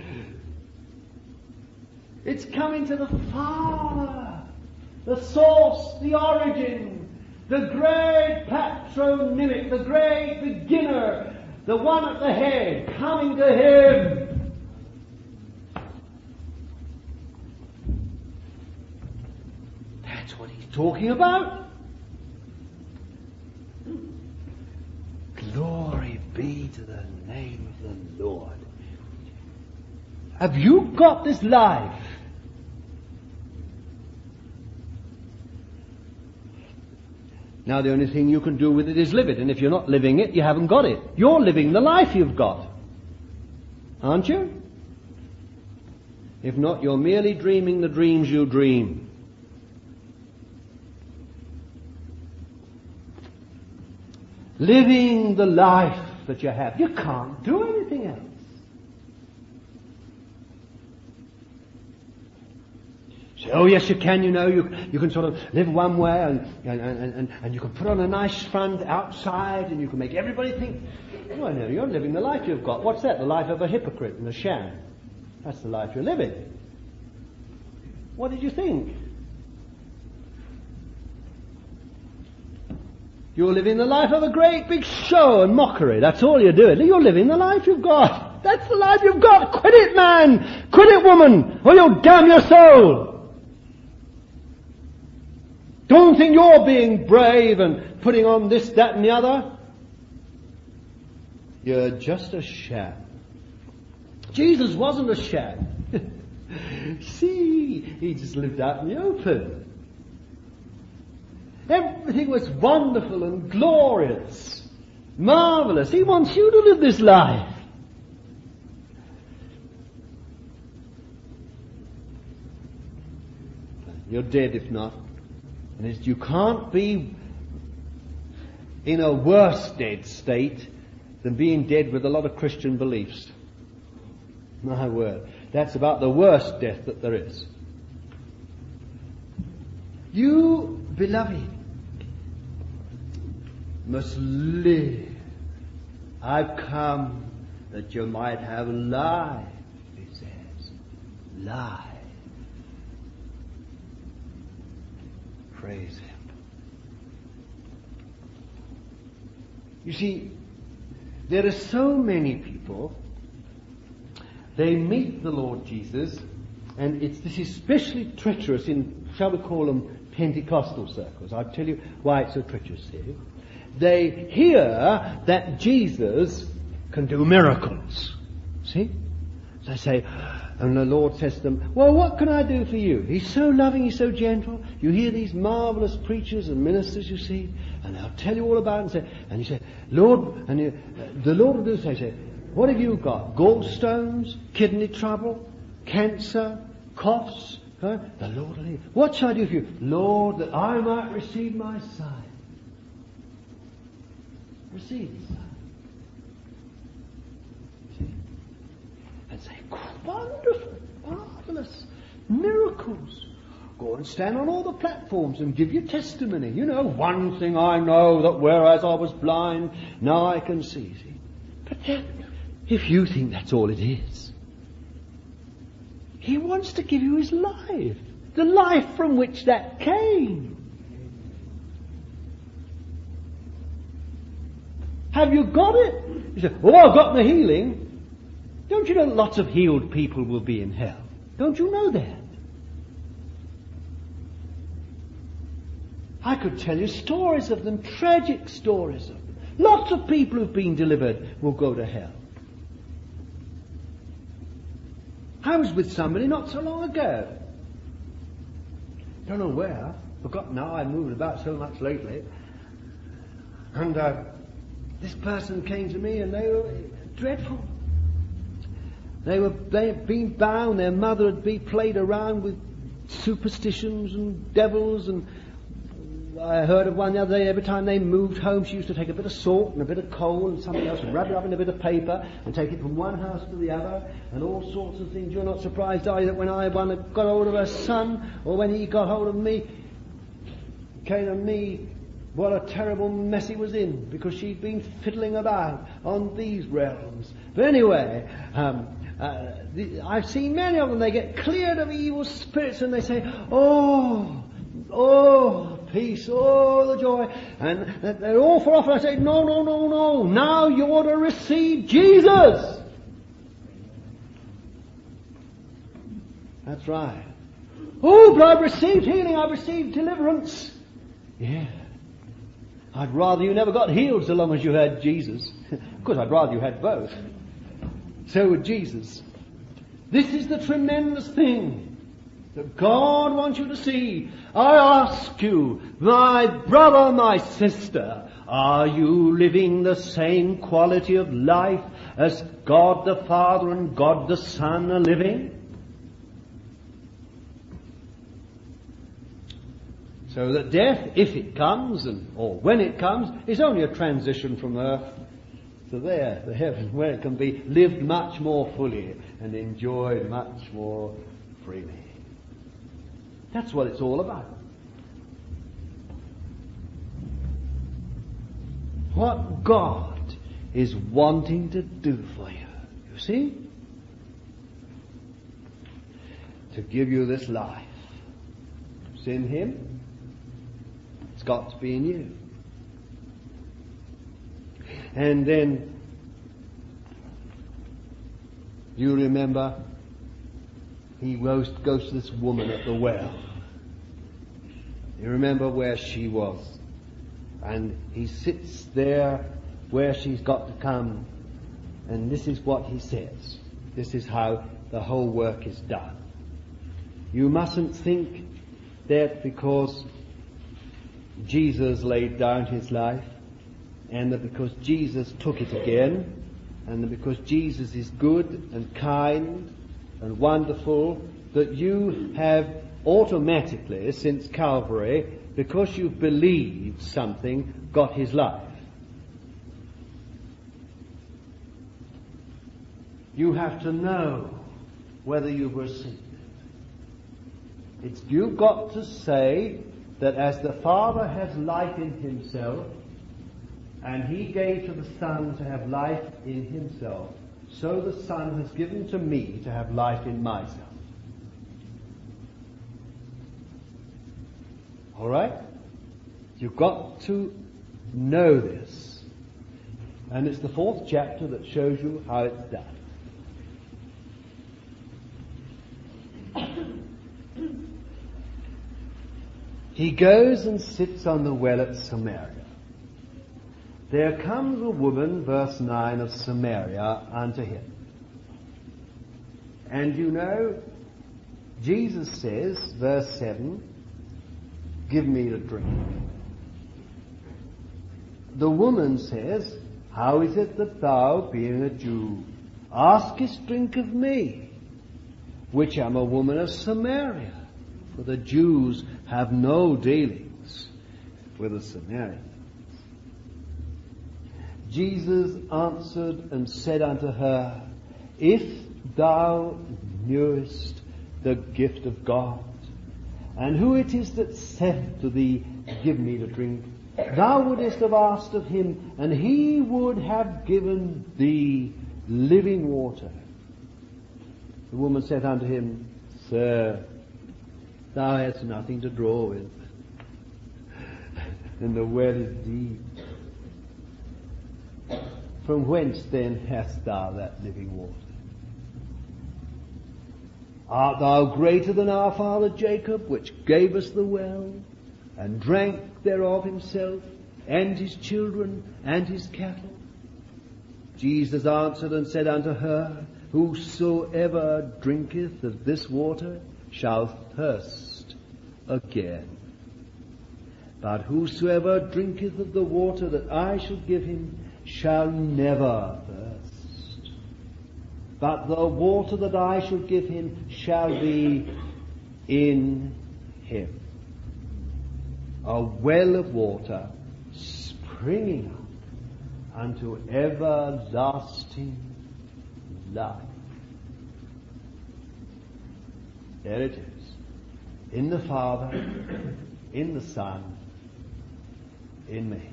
It's coming to the Father, the source, the origin, the great patronymic, the great beginner, the one at the head, coming to him. That's what he's talking about. Glory be to the name of the Lord. Have you got this life? Now the only thing you can do with it is live it. And if you're not living it, you haven't got it. You're living the life you've got. Aren't you? If not, you're merely dreaming the dreams you dream. living the life that you have. You can't do anything else. So, oh yes, you can, you know, you, you can sort of live one way and, and, and, and you can put on a nice front outside and you can make everybody think, well, no, you're living the life you've got. What's that? The life of a hypocrite and a sham. That's the life you're living. What did you think? You're living the life of a great big show and mockery. That's all you're doing. You're living the life you've got. That's the life you've got. Quit it, man. Quit it, woman, or you'll damn your soul. Don't think you're being brave and putting on this, that, and the other. You're just a sham. Jesus wasn't a sham. See, he just lived out in the open. Everything was wonderful and glorious, marvelous. He wants you to live this life. You're dead if not. And you can't be in a worse dead state than being dead with a lot of Christian beliefs. My word. That's about the worst death that there is. You, beloved, must live. I've come that you might have life, he says. Life. Praise him. You see, there are so many people, they meet the Lord Jesus, and it's this is especially treacherous in, shall we call them, Pentecostal circles. I'll tell you why it's so treacherous here. They hear that Jesus can do miracles. See? So they say, and the Lord says to them, well, what can I do for you? He's so loving, he's so gentle. You hear these marvelous preachers and ministers, you see, and they'll tell you all about it. And, say, and you say, Lord, and you, uh, the Lord will do say, say, what have you got? Gallstones, kidney trouble, cancer, coughs? Huh? The Lord will hear. What shall I do for you? Lord, that I might receive my sight. Receive the sight. And say, wonderful, marvelous, miracles. Go and stand on all the platforms and give your testimony. You know, one thing I know, that whereas I was blind, now I can see. see? But then, if you think that's all it is, he wants to give you his life. The life from which that came. Have you got it? You say, oh, I've got the healing. Don't you know lots of healed people will be in hell? Don't you know that? I could tell you stories of them, tragic stories of them. Lots of people who've been delivered will go to hell. I was with somebody not so long ago. Don't know where. Forgotten now. I've moved about so much lately. And uh, this person came to me and they were dreadful. They were, they had been bound, their mother had been played around with superstitions and devils, and I heard of one the other day, every time they moved home she used to take a bit of salt and a bit of coal and something else and wrap it up in a bit of paper and take it from one house to the other and all sorts of things. You're not surprised, are you, that when I one got hold of her son, or when he got hold of me, came to me, what a terrible mess he was in, because she'd been fiddling about on these realms. But anyway, um, uh, the, I've seen many of them, they get cleared of evil spirits and they say, oh, oh, peace, oh, the joy. And they're all for off. And I say, no, no, no, no. Now you ought to receive Jesus. That's right. Oh, but I've received healing. I've received deliverance. Yeah. I'd rather you never got healed so long as you had Jesus. Of course, I'd rather you had both. So would Jesus. This is the tremendous thing that God wants you to see. I ask you, my brother, my sister, are you living the same quality of life as God the Father and God the Son are living? So that death, if it comes, and or when it comes, is only a transition from earth to there, the heaven, where it can be lived much more fully and enjoyed much more freely. That's what it's all about. What God is wanting to do for you, you see? To give you this life. It's in Him. It's got to be in you. And then you remember He goes, goes to this woman at the well. You remember where she was. And He sits there where she's got to come. And this is what He says. This is how the whole work is done. You mustn't think that because Jesus laid down His life, and that because Jesus took it again, and that because Jesus is good and kind and wonderful, that you have automatically, since Calvary, because you've believed something, got His life. You have to know whether you've received it. It's, you've got to say that as the Father has life in Himself, and He gave to the Son to have life in Himself, so the Son has given to me to have life in myself. All right? You've got to know this. And it's the fourth chapter that shows you how it's done. He goes and sits on the well at Samaria. There comes a woman, verse nine, of Samaria unto him. And you know, Jesus says, verse seven, give me to drink. The woman says, how is it that thou, being a Jew, askest drink of me, which am a woman of Samaria? For the Jews have no dealings with the Samaritans. Jesus answered and said unto her, if thou knewest the gift of God, and who it is that saith to thee, give me to drink, thou wouldest have asked of Him, and He would have given thee living water. The woman said unto Him, Sir, thou hast nothing to draw with, and the well is deep. From whence then hast thou that living water? Art thou greater than our father Jacob, which gave us the well, and drank thereof himself, and his children, and his cattle? Jesus answered and said unto her, whosoever drinketh of this water shall thirst again. But whosoever drinketh of the water that I shall give him shall never thirst. But the water that I shall give him shall be in him a well of water springing up unto everlasting life. There it is. In the Father, in the Son, in me.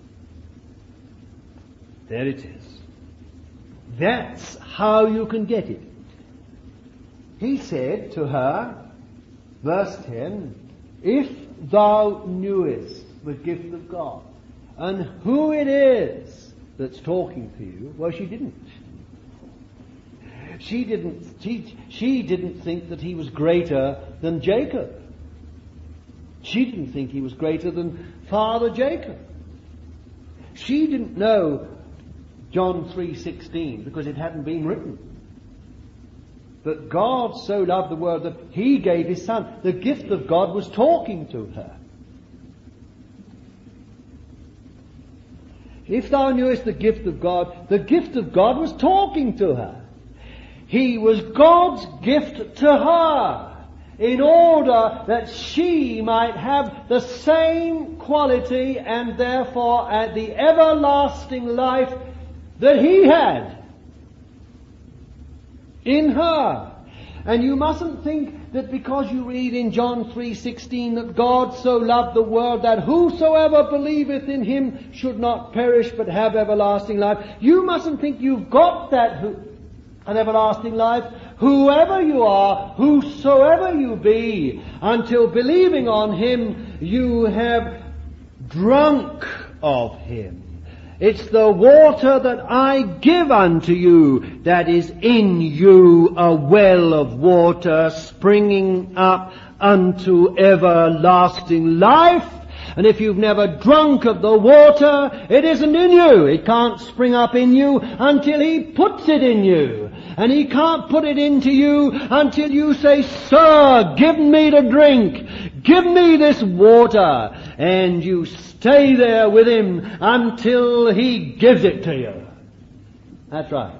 There it is. That's how you can get it. He said to her, verse ten, if thou knewest the gift of God, and who it is that's talking to you, well, she didn't. She didn't, she, she didn't think that he was greater than Jacob. She didn't think he was greater than Father Jacob. She didn't know John three sixteen because it hadn't been written. But God so loved the world that He gave His Son. The gift of God was talking to her. If thou knewest the gift of God, the gift of God was talking to her. He was God's gift to her. in order that she might have the same quality and therefore at the everlasting life that He had in her. And you mustn't think that because you read in John three sixteen that God so loved the world that whosoever believeth in Him should not perish but have everlasting life. You mustn't think you've got that who, an everlasting life. Whoever you are, whosoever you be, until believing on Him, you have drunk of Him. It's the water that I give unto you that is in you, a well of water springing up unto everlasting life. And if you've never drunk of the water, it isn't in you. It can't spring up in you until He puts it in you. And He can't put it into you until you say, Sir, give me to drink. Give me this water. And you stay there with Him until He gives it to you. That's right.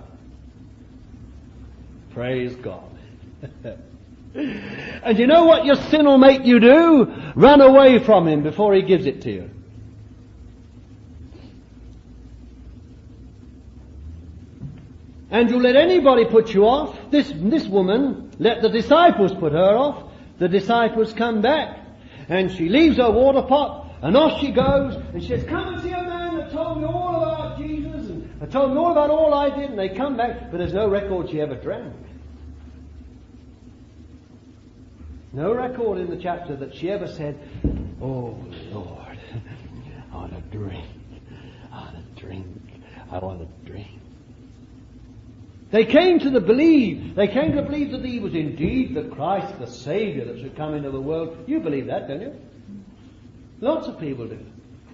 Praise God. And you know what your sin will make you do? Run away from Him before He gives it to you. And you let anybody put you off. This, this woman let the disciples put her off. The disciples come back and she leaves her water pot and off she goes and she says, come and see a man that told me all about Jesus and I told me all about all I did. And they come back, but there's no record she ever drank. No record in the chapter that she ever said, oh Lord, I want to drink. I want to drink. I want to drink. They came to the believe. They came to believe that He was indeed the Christ, the Saviour that should come into the world. You believe that, don't you? Lots of people do.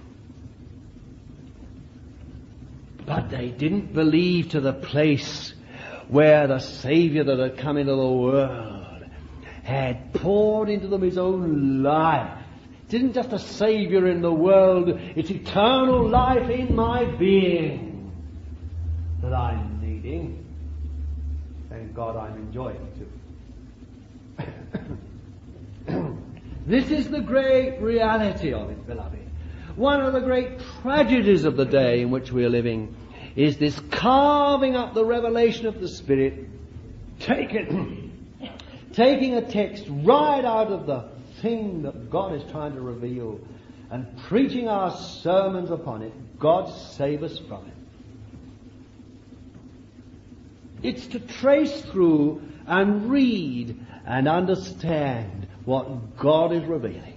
But they didn't believe to the place where the Saviour that had come into the world had poured into them His own life. It isn't just a Saviour in the world, it's eternal life in my being that I'm needing. Thank God I'm enjoying too. This is the great reality of it, beloved. One of the great tragedies of the day in which we are living is this carving up the revelation of the Spirit, taking, taking a text right out of the thing that God is trying to reveal and preaching our sermons upon it. God save us from it. It's to trace through and read and understand what God is revealing.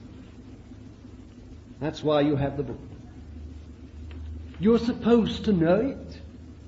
That's why you have the book. You're supposed to know it.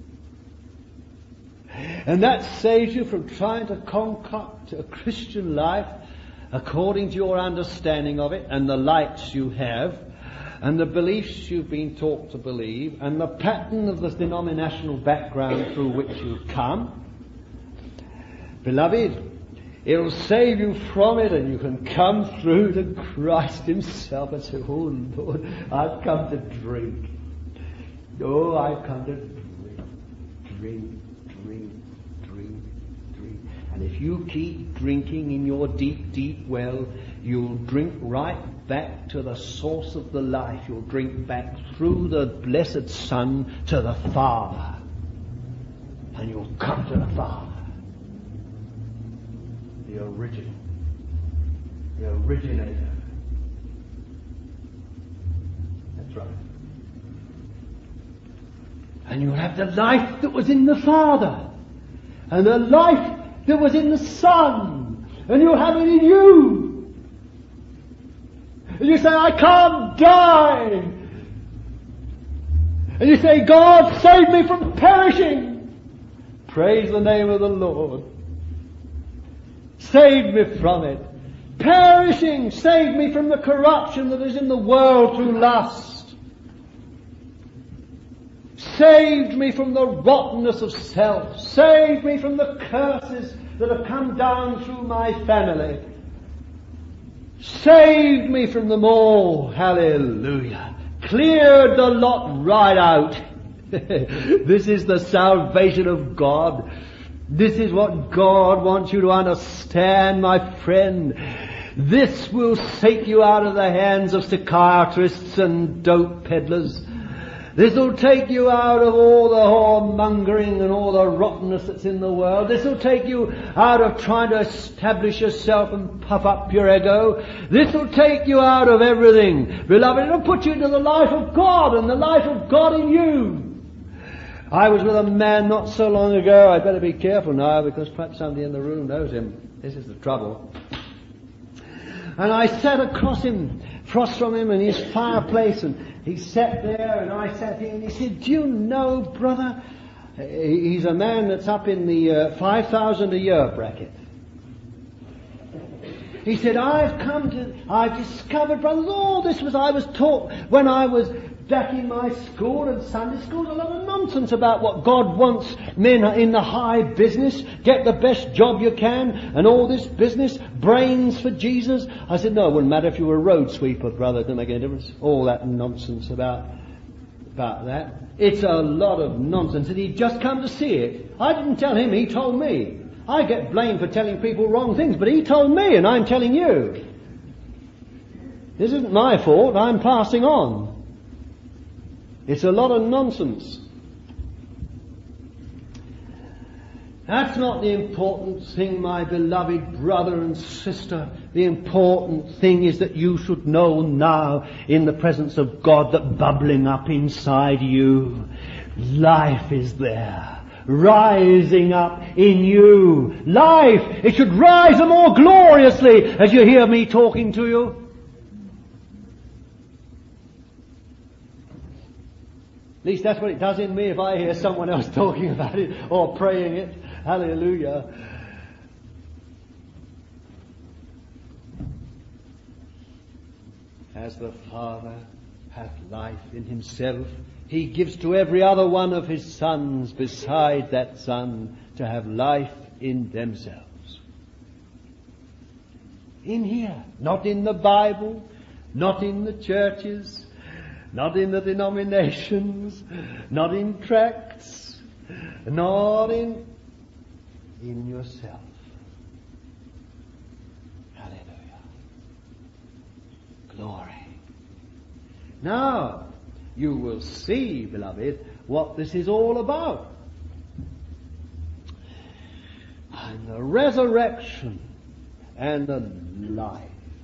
And that saves you from trying to concoct a Christian life according to your understanding of it and the lights you have and the beliefs you've been taught to believe, and the pattern of the denominational background through which you've come. Beloved, it'll save you from it, and you can come through to Christ Himself and say, oh Lord, I've come to drink. Oh, I've come to drink, drink, drink, drink, drink. And if you keep drinking in your deep, deep well, you'll drink right back to the source of the life. You'll drink back through the blessed Son to the Father. And you'll come to the Father. The original. The originator. That's right. And you'll have the life that was in the Father. And the life that was in the Son. And you'll have it in you. And you say, I can't die. And you say, God, save me from perishing. Praise the name of the Lord. Save me from it. Perishing, save me from the corruption that is in the world through lust. Saved me from the rottenness of self. Saved me from the curses that have come down through my family. Saved me from them all. Hallelujah. Cleared the lot right out. This is the salvation of God. This is what God wants you to understand, my friend. This will take you out of the hands of psychiatrists and dope peddlers. This will take you out of all the whoremongering and all the rottenness that's in the world. This will take you out of trying to establish yourself and puff up your ego. This will take you out of everything. Beloved, it'll put you into the life of God and the life of God in you. I was with a man not so long ago. I'd better be careful now because perhaps somebody in the room knows him. This is the trouble. And I sat across him, across from him in his fireplace, and he sat there and I sat here, and he said, do you know, brother, he's a man that's up in the uh, five thousand a year bracket. He said, I've come to, I've discovered, brothers, all this was, I was taught when I was back in my school and Sunday school, a lot of nonsense about what God wants men in the high business, get the best job you can, and all this business, brains for Jesus. I said, no, it wouldn't matter if you were a road sweeper, brother, it doesn't make any difference. All that nonsense about, about that. It's a lot of nonsense, and he'd just come to see it. I didn't tell him, he told me. I get blamed for telling people wrong things, but he told me, and I'm telling you. This isn't my fault, I'm passing on. It's a lot of nonsense. That's not the important thing, my beloved brother and sister. The important thing is that you should know now, in the presence of God, that bubbling up inside you, life is there, rising up in you. Life! It should rise the more gloriously as you hear me talking to you. At least that's what it does in me if I hear someone else talking about it or praying it. Hallelujah. As the Father hath life in himself, he gives to every other one of his sons beside that son to have life in themselves. In here, not in the Bible, not in the churches, not in the denominations, not in tracts, not in, in yourself. Hallelujah. Glory. Now, you will see, beloved, what this is all about. And the resurrection and the life.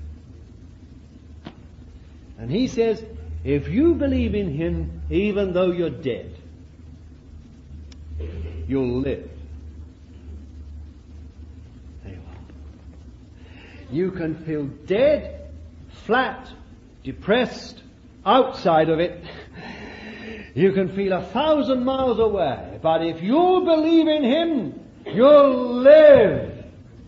And he says, if you believe in him, even though you're dead, you'll live. There you are. You can feel dead, flat, depressed, outside of it. You can feel a thousand miles away. But if you believe in him, you'll live.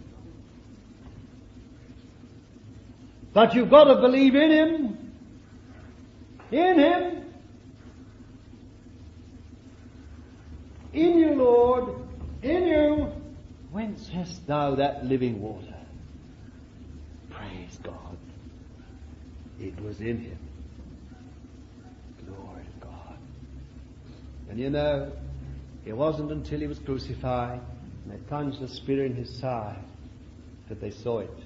But you've got to believe in him. In him. In you, Lord. In you. Whence hast thou that living water? Praise God. It was in him. Glory to God. And you know, it wasn't until he was crucified and they plunged the spear in his side that they saw it.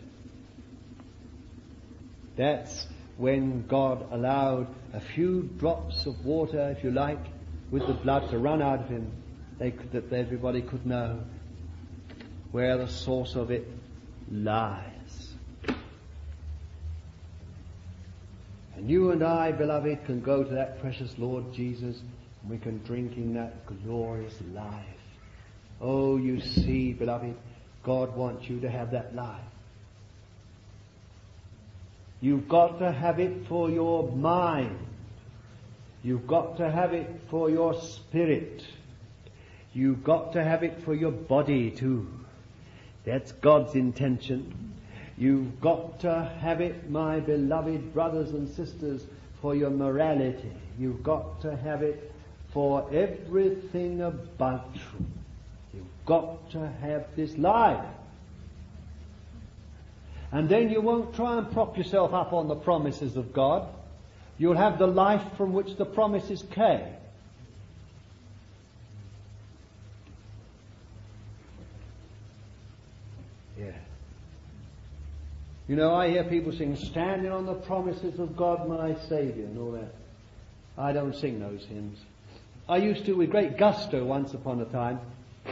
That's when God allowed a few drops of water, if you like, with the blood to run out of him, they could, that everybody could know where the source of it lies. And you and I, beloved, can go to that precious Lord Jesus and we can drink in that glorious life. Oh, you see, beloved, God wants you to have that life. You've got to have it for your mind. You've got to have it for your spirit. You've got to have it for your body too. That's God's intention. You've got to have it, my beloved brothers and sisters, for your morality. You've got to have it for everything about you. You've got to have this life. And then you won't try and prop yourself up on the promises of God. You'll have the life from which the promises came. You know, I hear people sing, standing on the promises of God my Saviour and all that. I don't sing those hymns. I used to with great gusto once upon a time.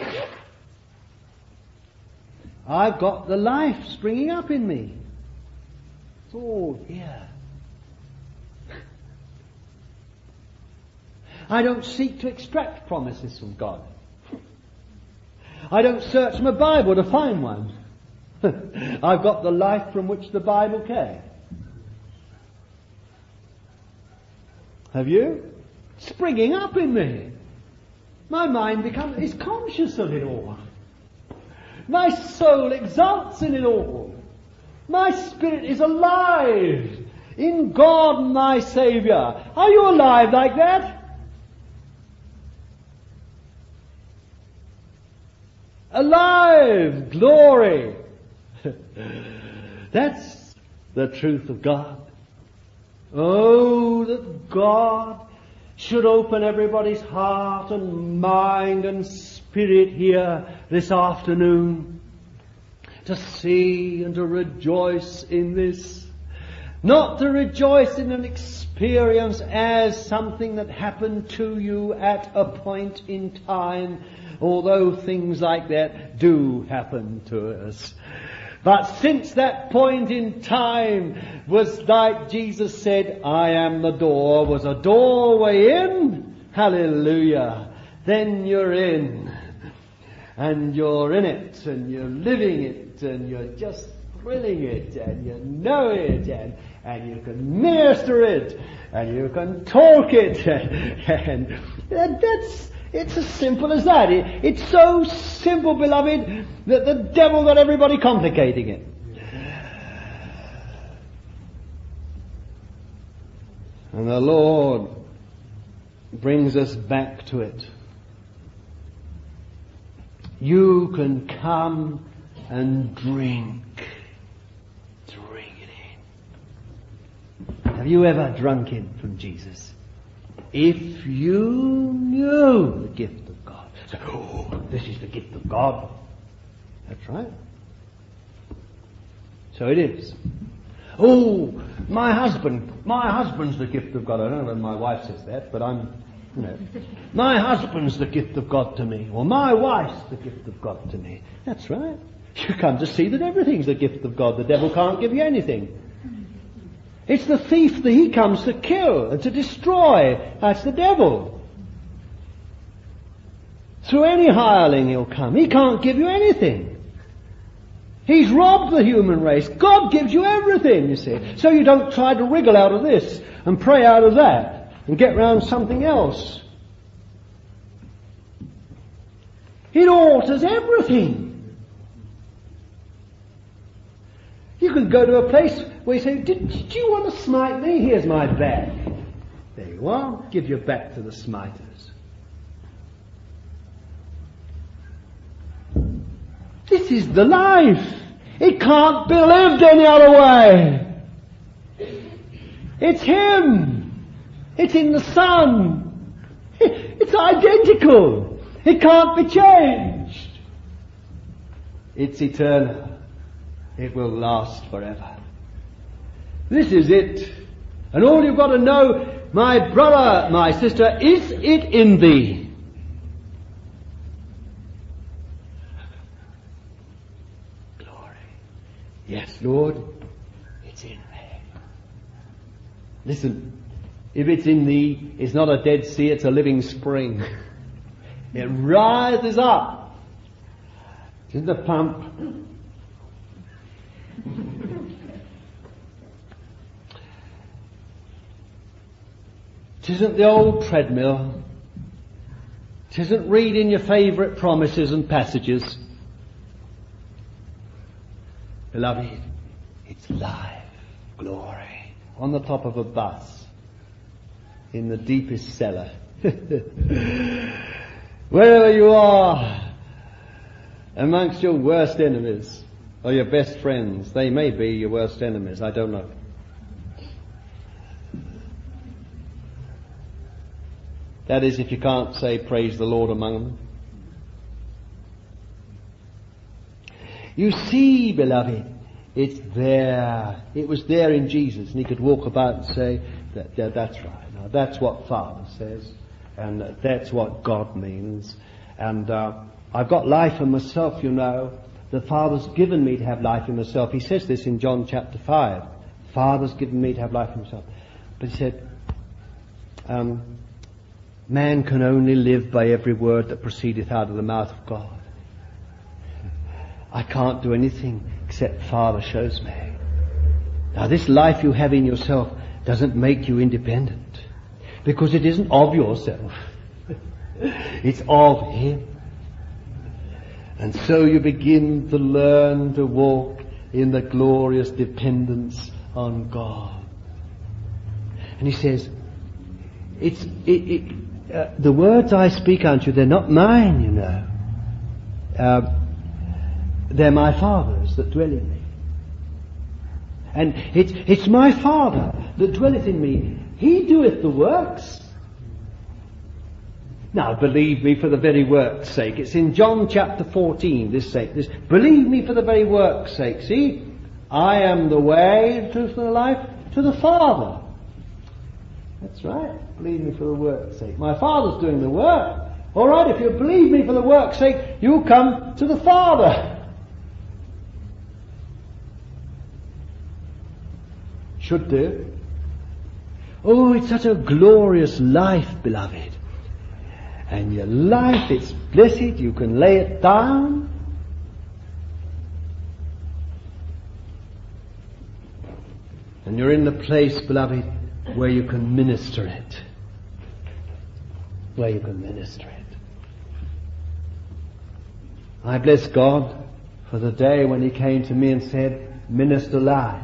I've got the life springing up in me. It's all here. I don't seek to extract promises from God. I don't search my Bible to find one. I've got the life from which the Bible came. Have you? Springing up in me. My mind becomes is conscious of it all. My soul exults in it all. My spirit is alive in God my Saviour. Are you alive like that? Alive! Glory! That's the truth of God. Oh, that God should open everybody's heart and mind and spirit here this afternoon to see and to rejoice in this. Not to rejoice in an experience as something that happened to you at a point in time, although things like that do happen to us. But since that point in time was like Jesus said, I am the door, was a doorway in, hallelujah, then you're in. And you're in it, and you're living it, and you're just thrilling it, and you know it, and, and you can minister it, and you can talk it, and, and that's, it's as simple as that. It, it's so simple, beloved, that the devil got everybody complicating it. And the Lord brings us back to it. You can come and drink. Drink it in. Have you ever drunk in from Jesus? If you knew the gift of God. So, oh, this is the gift of God. That's right. So it is. Oh, my husband. My husband's the gift of God. I don't know when my wife says that, but I'm... You know, my husband's the gift of God to me, or my wife's the gift of God to me. That's right. You come to see that everything's the gift of God. The devil can't give you anything. It's the thief that he comes to kill and to destroy. That's the devil. Through any hireling he'll come. He can't give you anything. He's robbed the human race. God gives you everything, you see. So you don't try to wriggle out of this and pray out of that and get round something else. It alters everything. You can go to a place where you say, did, did you want to smite me? Here's my bat. There you are. Give your bat to the smiters. This is the life. It can't be lived any other way. It's Him. It's in the Son. It's identical. It can't be changed. It's eternal. It will last forever. This is it. And all you've got to know, my brother, my sister, is it in thee? Glory. Yes, Lord, it's in there. Listen. If it's in thee, it's not a dead sea, it's a living spring. It rises up. It isn't a pump. It isn't the old treadmill. It isn't reading your favourite promises and passages. Beloved, it's life, glory, on the top of a bus. In the deepest cellar. Wherever you are, amongst your worst enemies, or your best friends, they may be your worst enemies, I don't know. That is, if you can't say praise the Lord among them. You see, beloved, It's there. It was there in Jesus, and he could walk about and say, that, yeah, that's right. Now, that's what Father says, and uh, that's what God means. And uh, I've got life in myself, you know. The Father's given me to have life in myself. He says this in John chapter five. Father's given me to have life in himself. But he said, um, man can only live by every word that proceedeth out of the mouth of God. I can't do anything except Father shows me. Now this life you have in yourself doesn't make you independent, because it isn't of yourself. It's of Him. And so you begin to learn to walk in the glorious dependence on God. And he says, it's it, it, uh, the words I speak unto you, they're not mine, you know. Uh, they're my Father's that dwell in me. And it's, it's my Father that dwelleth in me. He doeth the works. Now, believe me for the very work's sake. It's in John chapter fourteen, this sake. This, believe me for the very work's sake. See, I am the way, the truth, and the life to the Father. That's right. Believe me for the work's sake. My Father's doing the work. All right, if you believe me for the work's sake, you come to the Father. Should do. Oh, it's such a glorious life, beloved. And your life, it's blessed. You can lay it down. And you're in the place, beloved, where you can minister it. Where you can minister it. I bless God for the day when He came to me and said, minister life.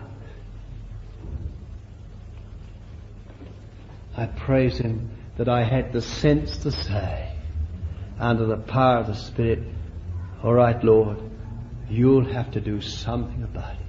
I praise Him that I had the sense to say, under the power of the Spirit, all right, Lord, you'll have to do something about it.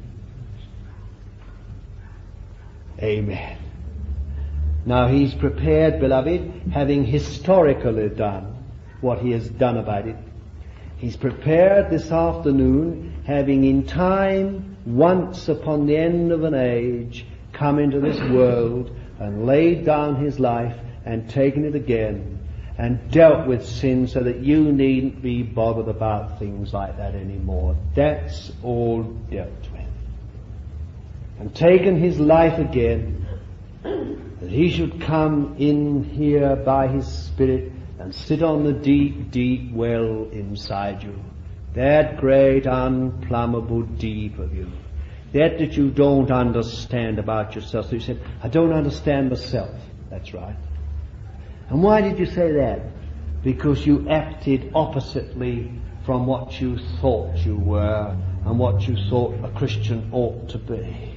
Amen. Now He's prepared, beloved, having historically done what He has done about it. He's prepared this afternoon, having in time, once upon the end of an age, come into this world and laid down His life and taken it again and dealt with sin so that you needn't be bothered about things like that anymore. That's all dealt with. And taken His life again, that He should come in here by His Spirit and sit on the deep, deep well inside you. That great unplumbable deep of you. That that you don't understand about yourself. So you said, I don't understand myself. That's right. And why did you say that? Because you acted oppositely from what you thought you were and what you thought a Christian ought to be.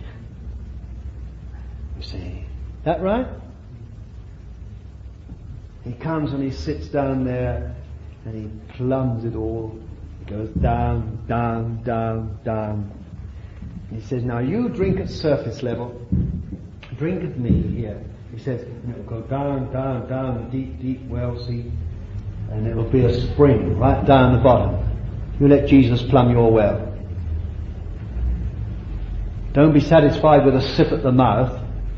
You see. That right? He comes and he sits down there and he plumbs it all. He goes down, down, down, down. He says, now you drink at surface level. Drink at me here. He says, it'll go down, down, down, the deep, deep well, see? And it'll be a spring right down the bottom. You let Jesus plumb your well. Don't be satisfied with a sip at the mouth.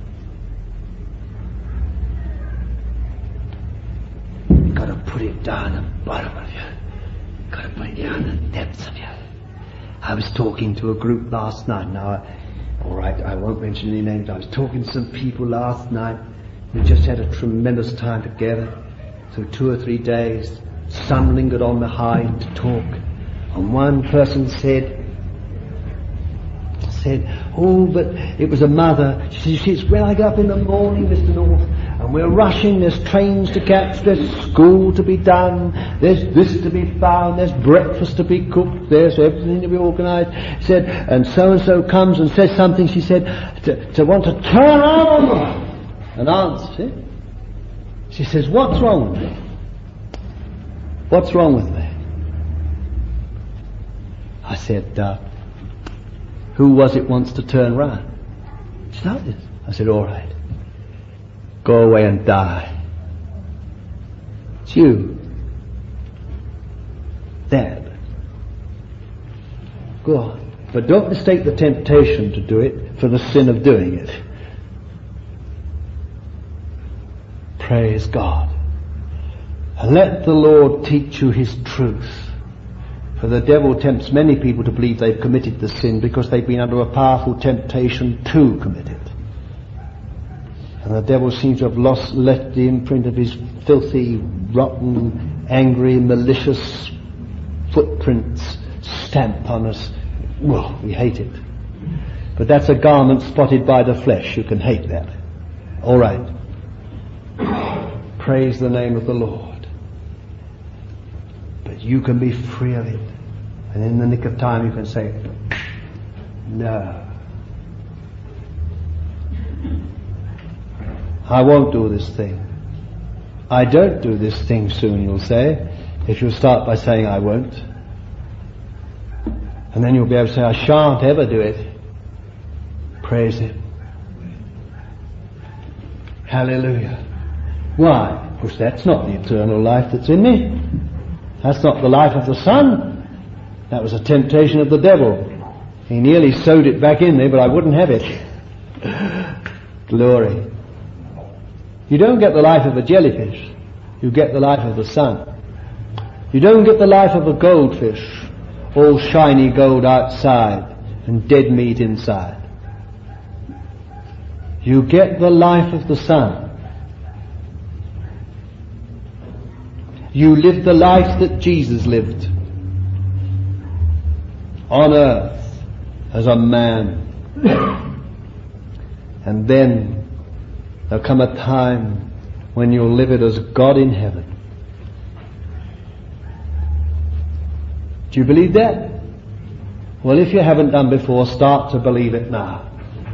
You've got to put it down the bottom of you. You've got to put it down the depths of you. I was talking to a group last night. Now, I, all right, I won't mention any names. I was talking to some people last night. We just had a tremendous time together. So two or three days, sun lingered on behind to talk. And one person said, said, oh, but it was a mother. She says, when I get up in the morning, Mister North, and we're rushing, there's trains to catch, there's school to be done, there's this to be found, there's breakfast to be cooked, there's everything to be organised. She said, and so-and-so comes and says something, she said, to, to want to turn around and answer. She says, what's wrong with me? What's wrong with me? I said, uh, who was it wants to turn round? She said, oh, yes. I said, all right. Go away and die. It's you. Dad. Go on. But don't mistake the temptation to do it for the sin of doing it. Praise God. And let the Lord teach you His truth. For the devil tempts many people to believe they've committed the sin because they've been under a powerful temptation to commit it. And the devil seems to have lost, left the imprint of his filthy, rotten, angry, malicious footprints stamp on us. Well, we hate it. But that's a garment spotted by the flesh. You can hate that. All right. Praise the name of the Lord. But you can be free of it. And in the nick of time you can say, no. I won't do this thing. I don't do this thing soon, you'll say, if you start by saying I won't. And then you'll be able to say, I shan't ever do it. Praise Him. Hallelujah. Why? Because that's not the eternal life that's in me. That's not the life of the Son. That was a temptation of the devil. He nearly sewed it back in there, but I wouldn't have it. Glory. You don't get the life of a jellyfish. You get the life of the Son. You don't get the life of a goldfish, all shiny gold outside and dead meat inside. You get the life of the Son. You live the life that Jesus lived on earth as a man. And then there'll come a time when you'll live it as God in heaven. Do you believe that? Well, if you haven't done before, start to believe it now.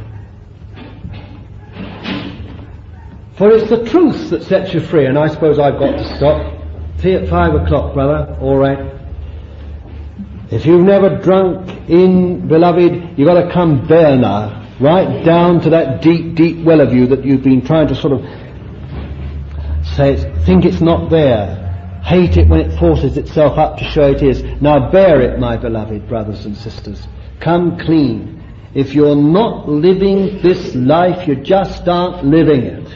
For it's the truth that sets you free, and I suppose I've got to stop. Tea at five o'clock, brother. All right. If you've never drunk in, beloved, you've got to come bare now, right down to that deep, deep well of you that you've been trying to sort of say, think it's not there. Hate it when it forces itself up to show it is. Now bear it, my beloved brothers and sisters. Come clean. If you're not living this life, you just aren't living it.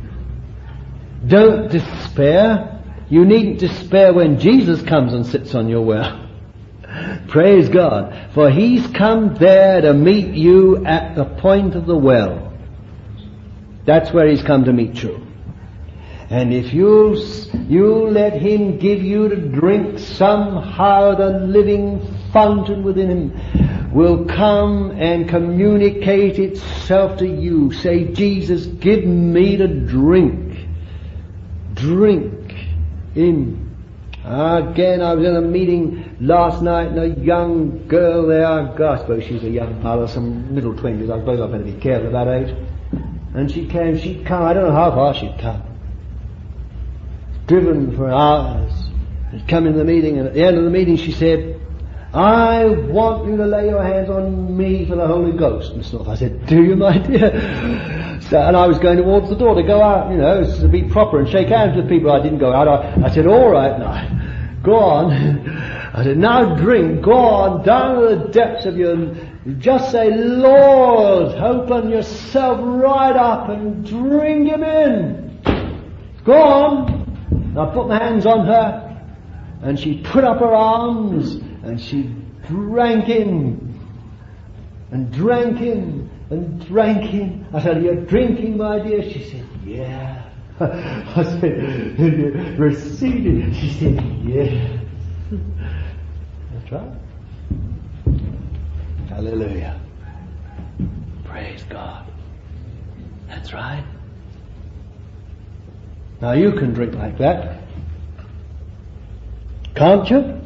Don't despair. You needn't despair when Jesus comes and sits on your well. Praise God. For He's come there to meet you at the point of the well. That's where He's come to meet you. And if you you let Him give you to drink, somehow the living fountain within Him will come and communicate itself to you. Say, Jesus, give me to drink. Drink in. Again, I was in a meeting last night and a young girl there, I suppose she's a young mother, some middle twenties, I suppose I better be careful about age. And she came, she'd come, I don't know how far she'd come. Driven for hours. She'd come in the meeting, and at the end of the meeting she said, I want you to lay your hands on me for the Holy Ghost and stuff. I said, do you, my dear? So, and I was going towards the door to go out, you know, to be proper and shake hands with people. I didn't go out. I, I said, all right now, go on. I said, now drink, go on, down to the depths of you and just say, Lord, open yourself right up and drink Him in. Go on. And I put my hands on her and she put up her arms and she drank in and drank in and drank in. I said, are you drinking, my dear? She said, yeah. I said, receive it. She said, yeah. That's right. Hallelujah. Praise God. That's right. Now you can drink like that. Can't you?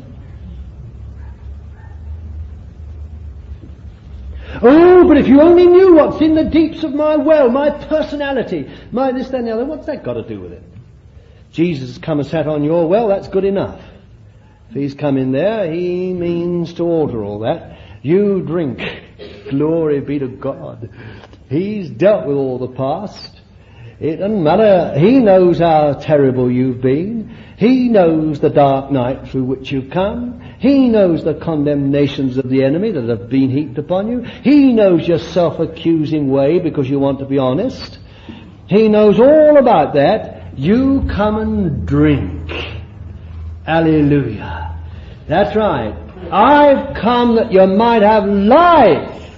Oh, but if you only knew what's in the deeps of my well, my personality, my this, that and the other, what's that got to do with it? Jesus has come and sat on your well, that's good enough. If He's come in there, He means to alter all that. You drink. Glory be to God. He's dealt with all the past. It doesn't matter. He knows how terrible you've been. He knows the dark night through which you've come. He knows the condemnations of the enemy that have been heaped upon you. He knows your self-accusing way because you want to be honest. He knows all about that. You come and drink. Hallelujah. That's right. I've come that you might have life,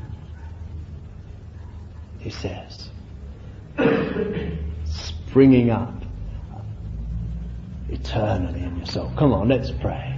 he says, springing up eternally in your soul. Come on, let's pray.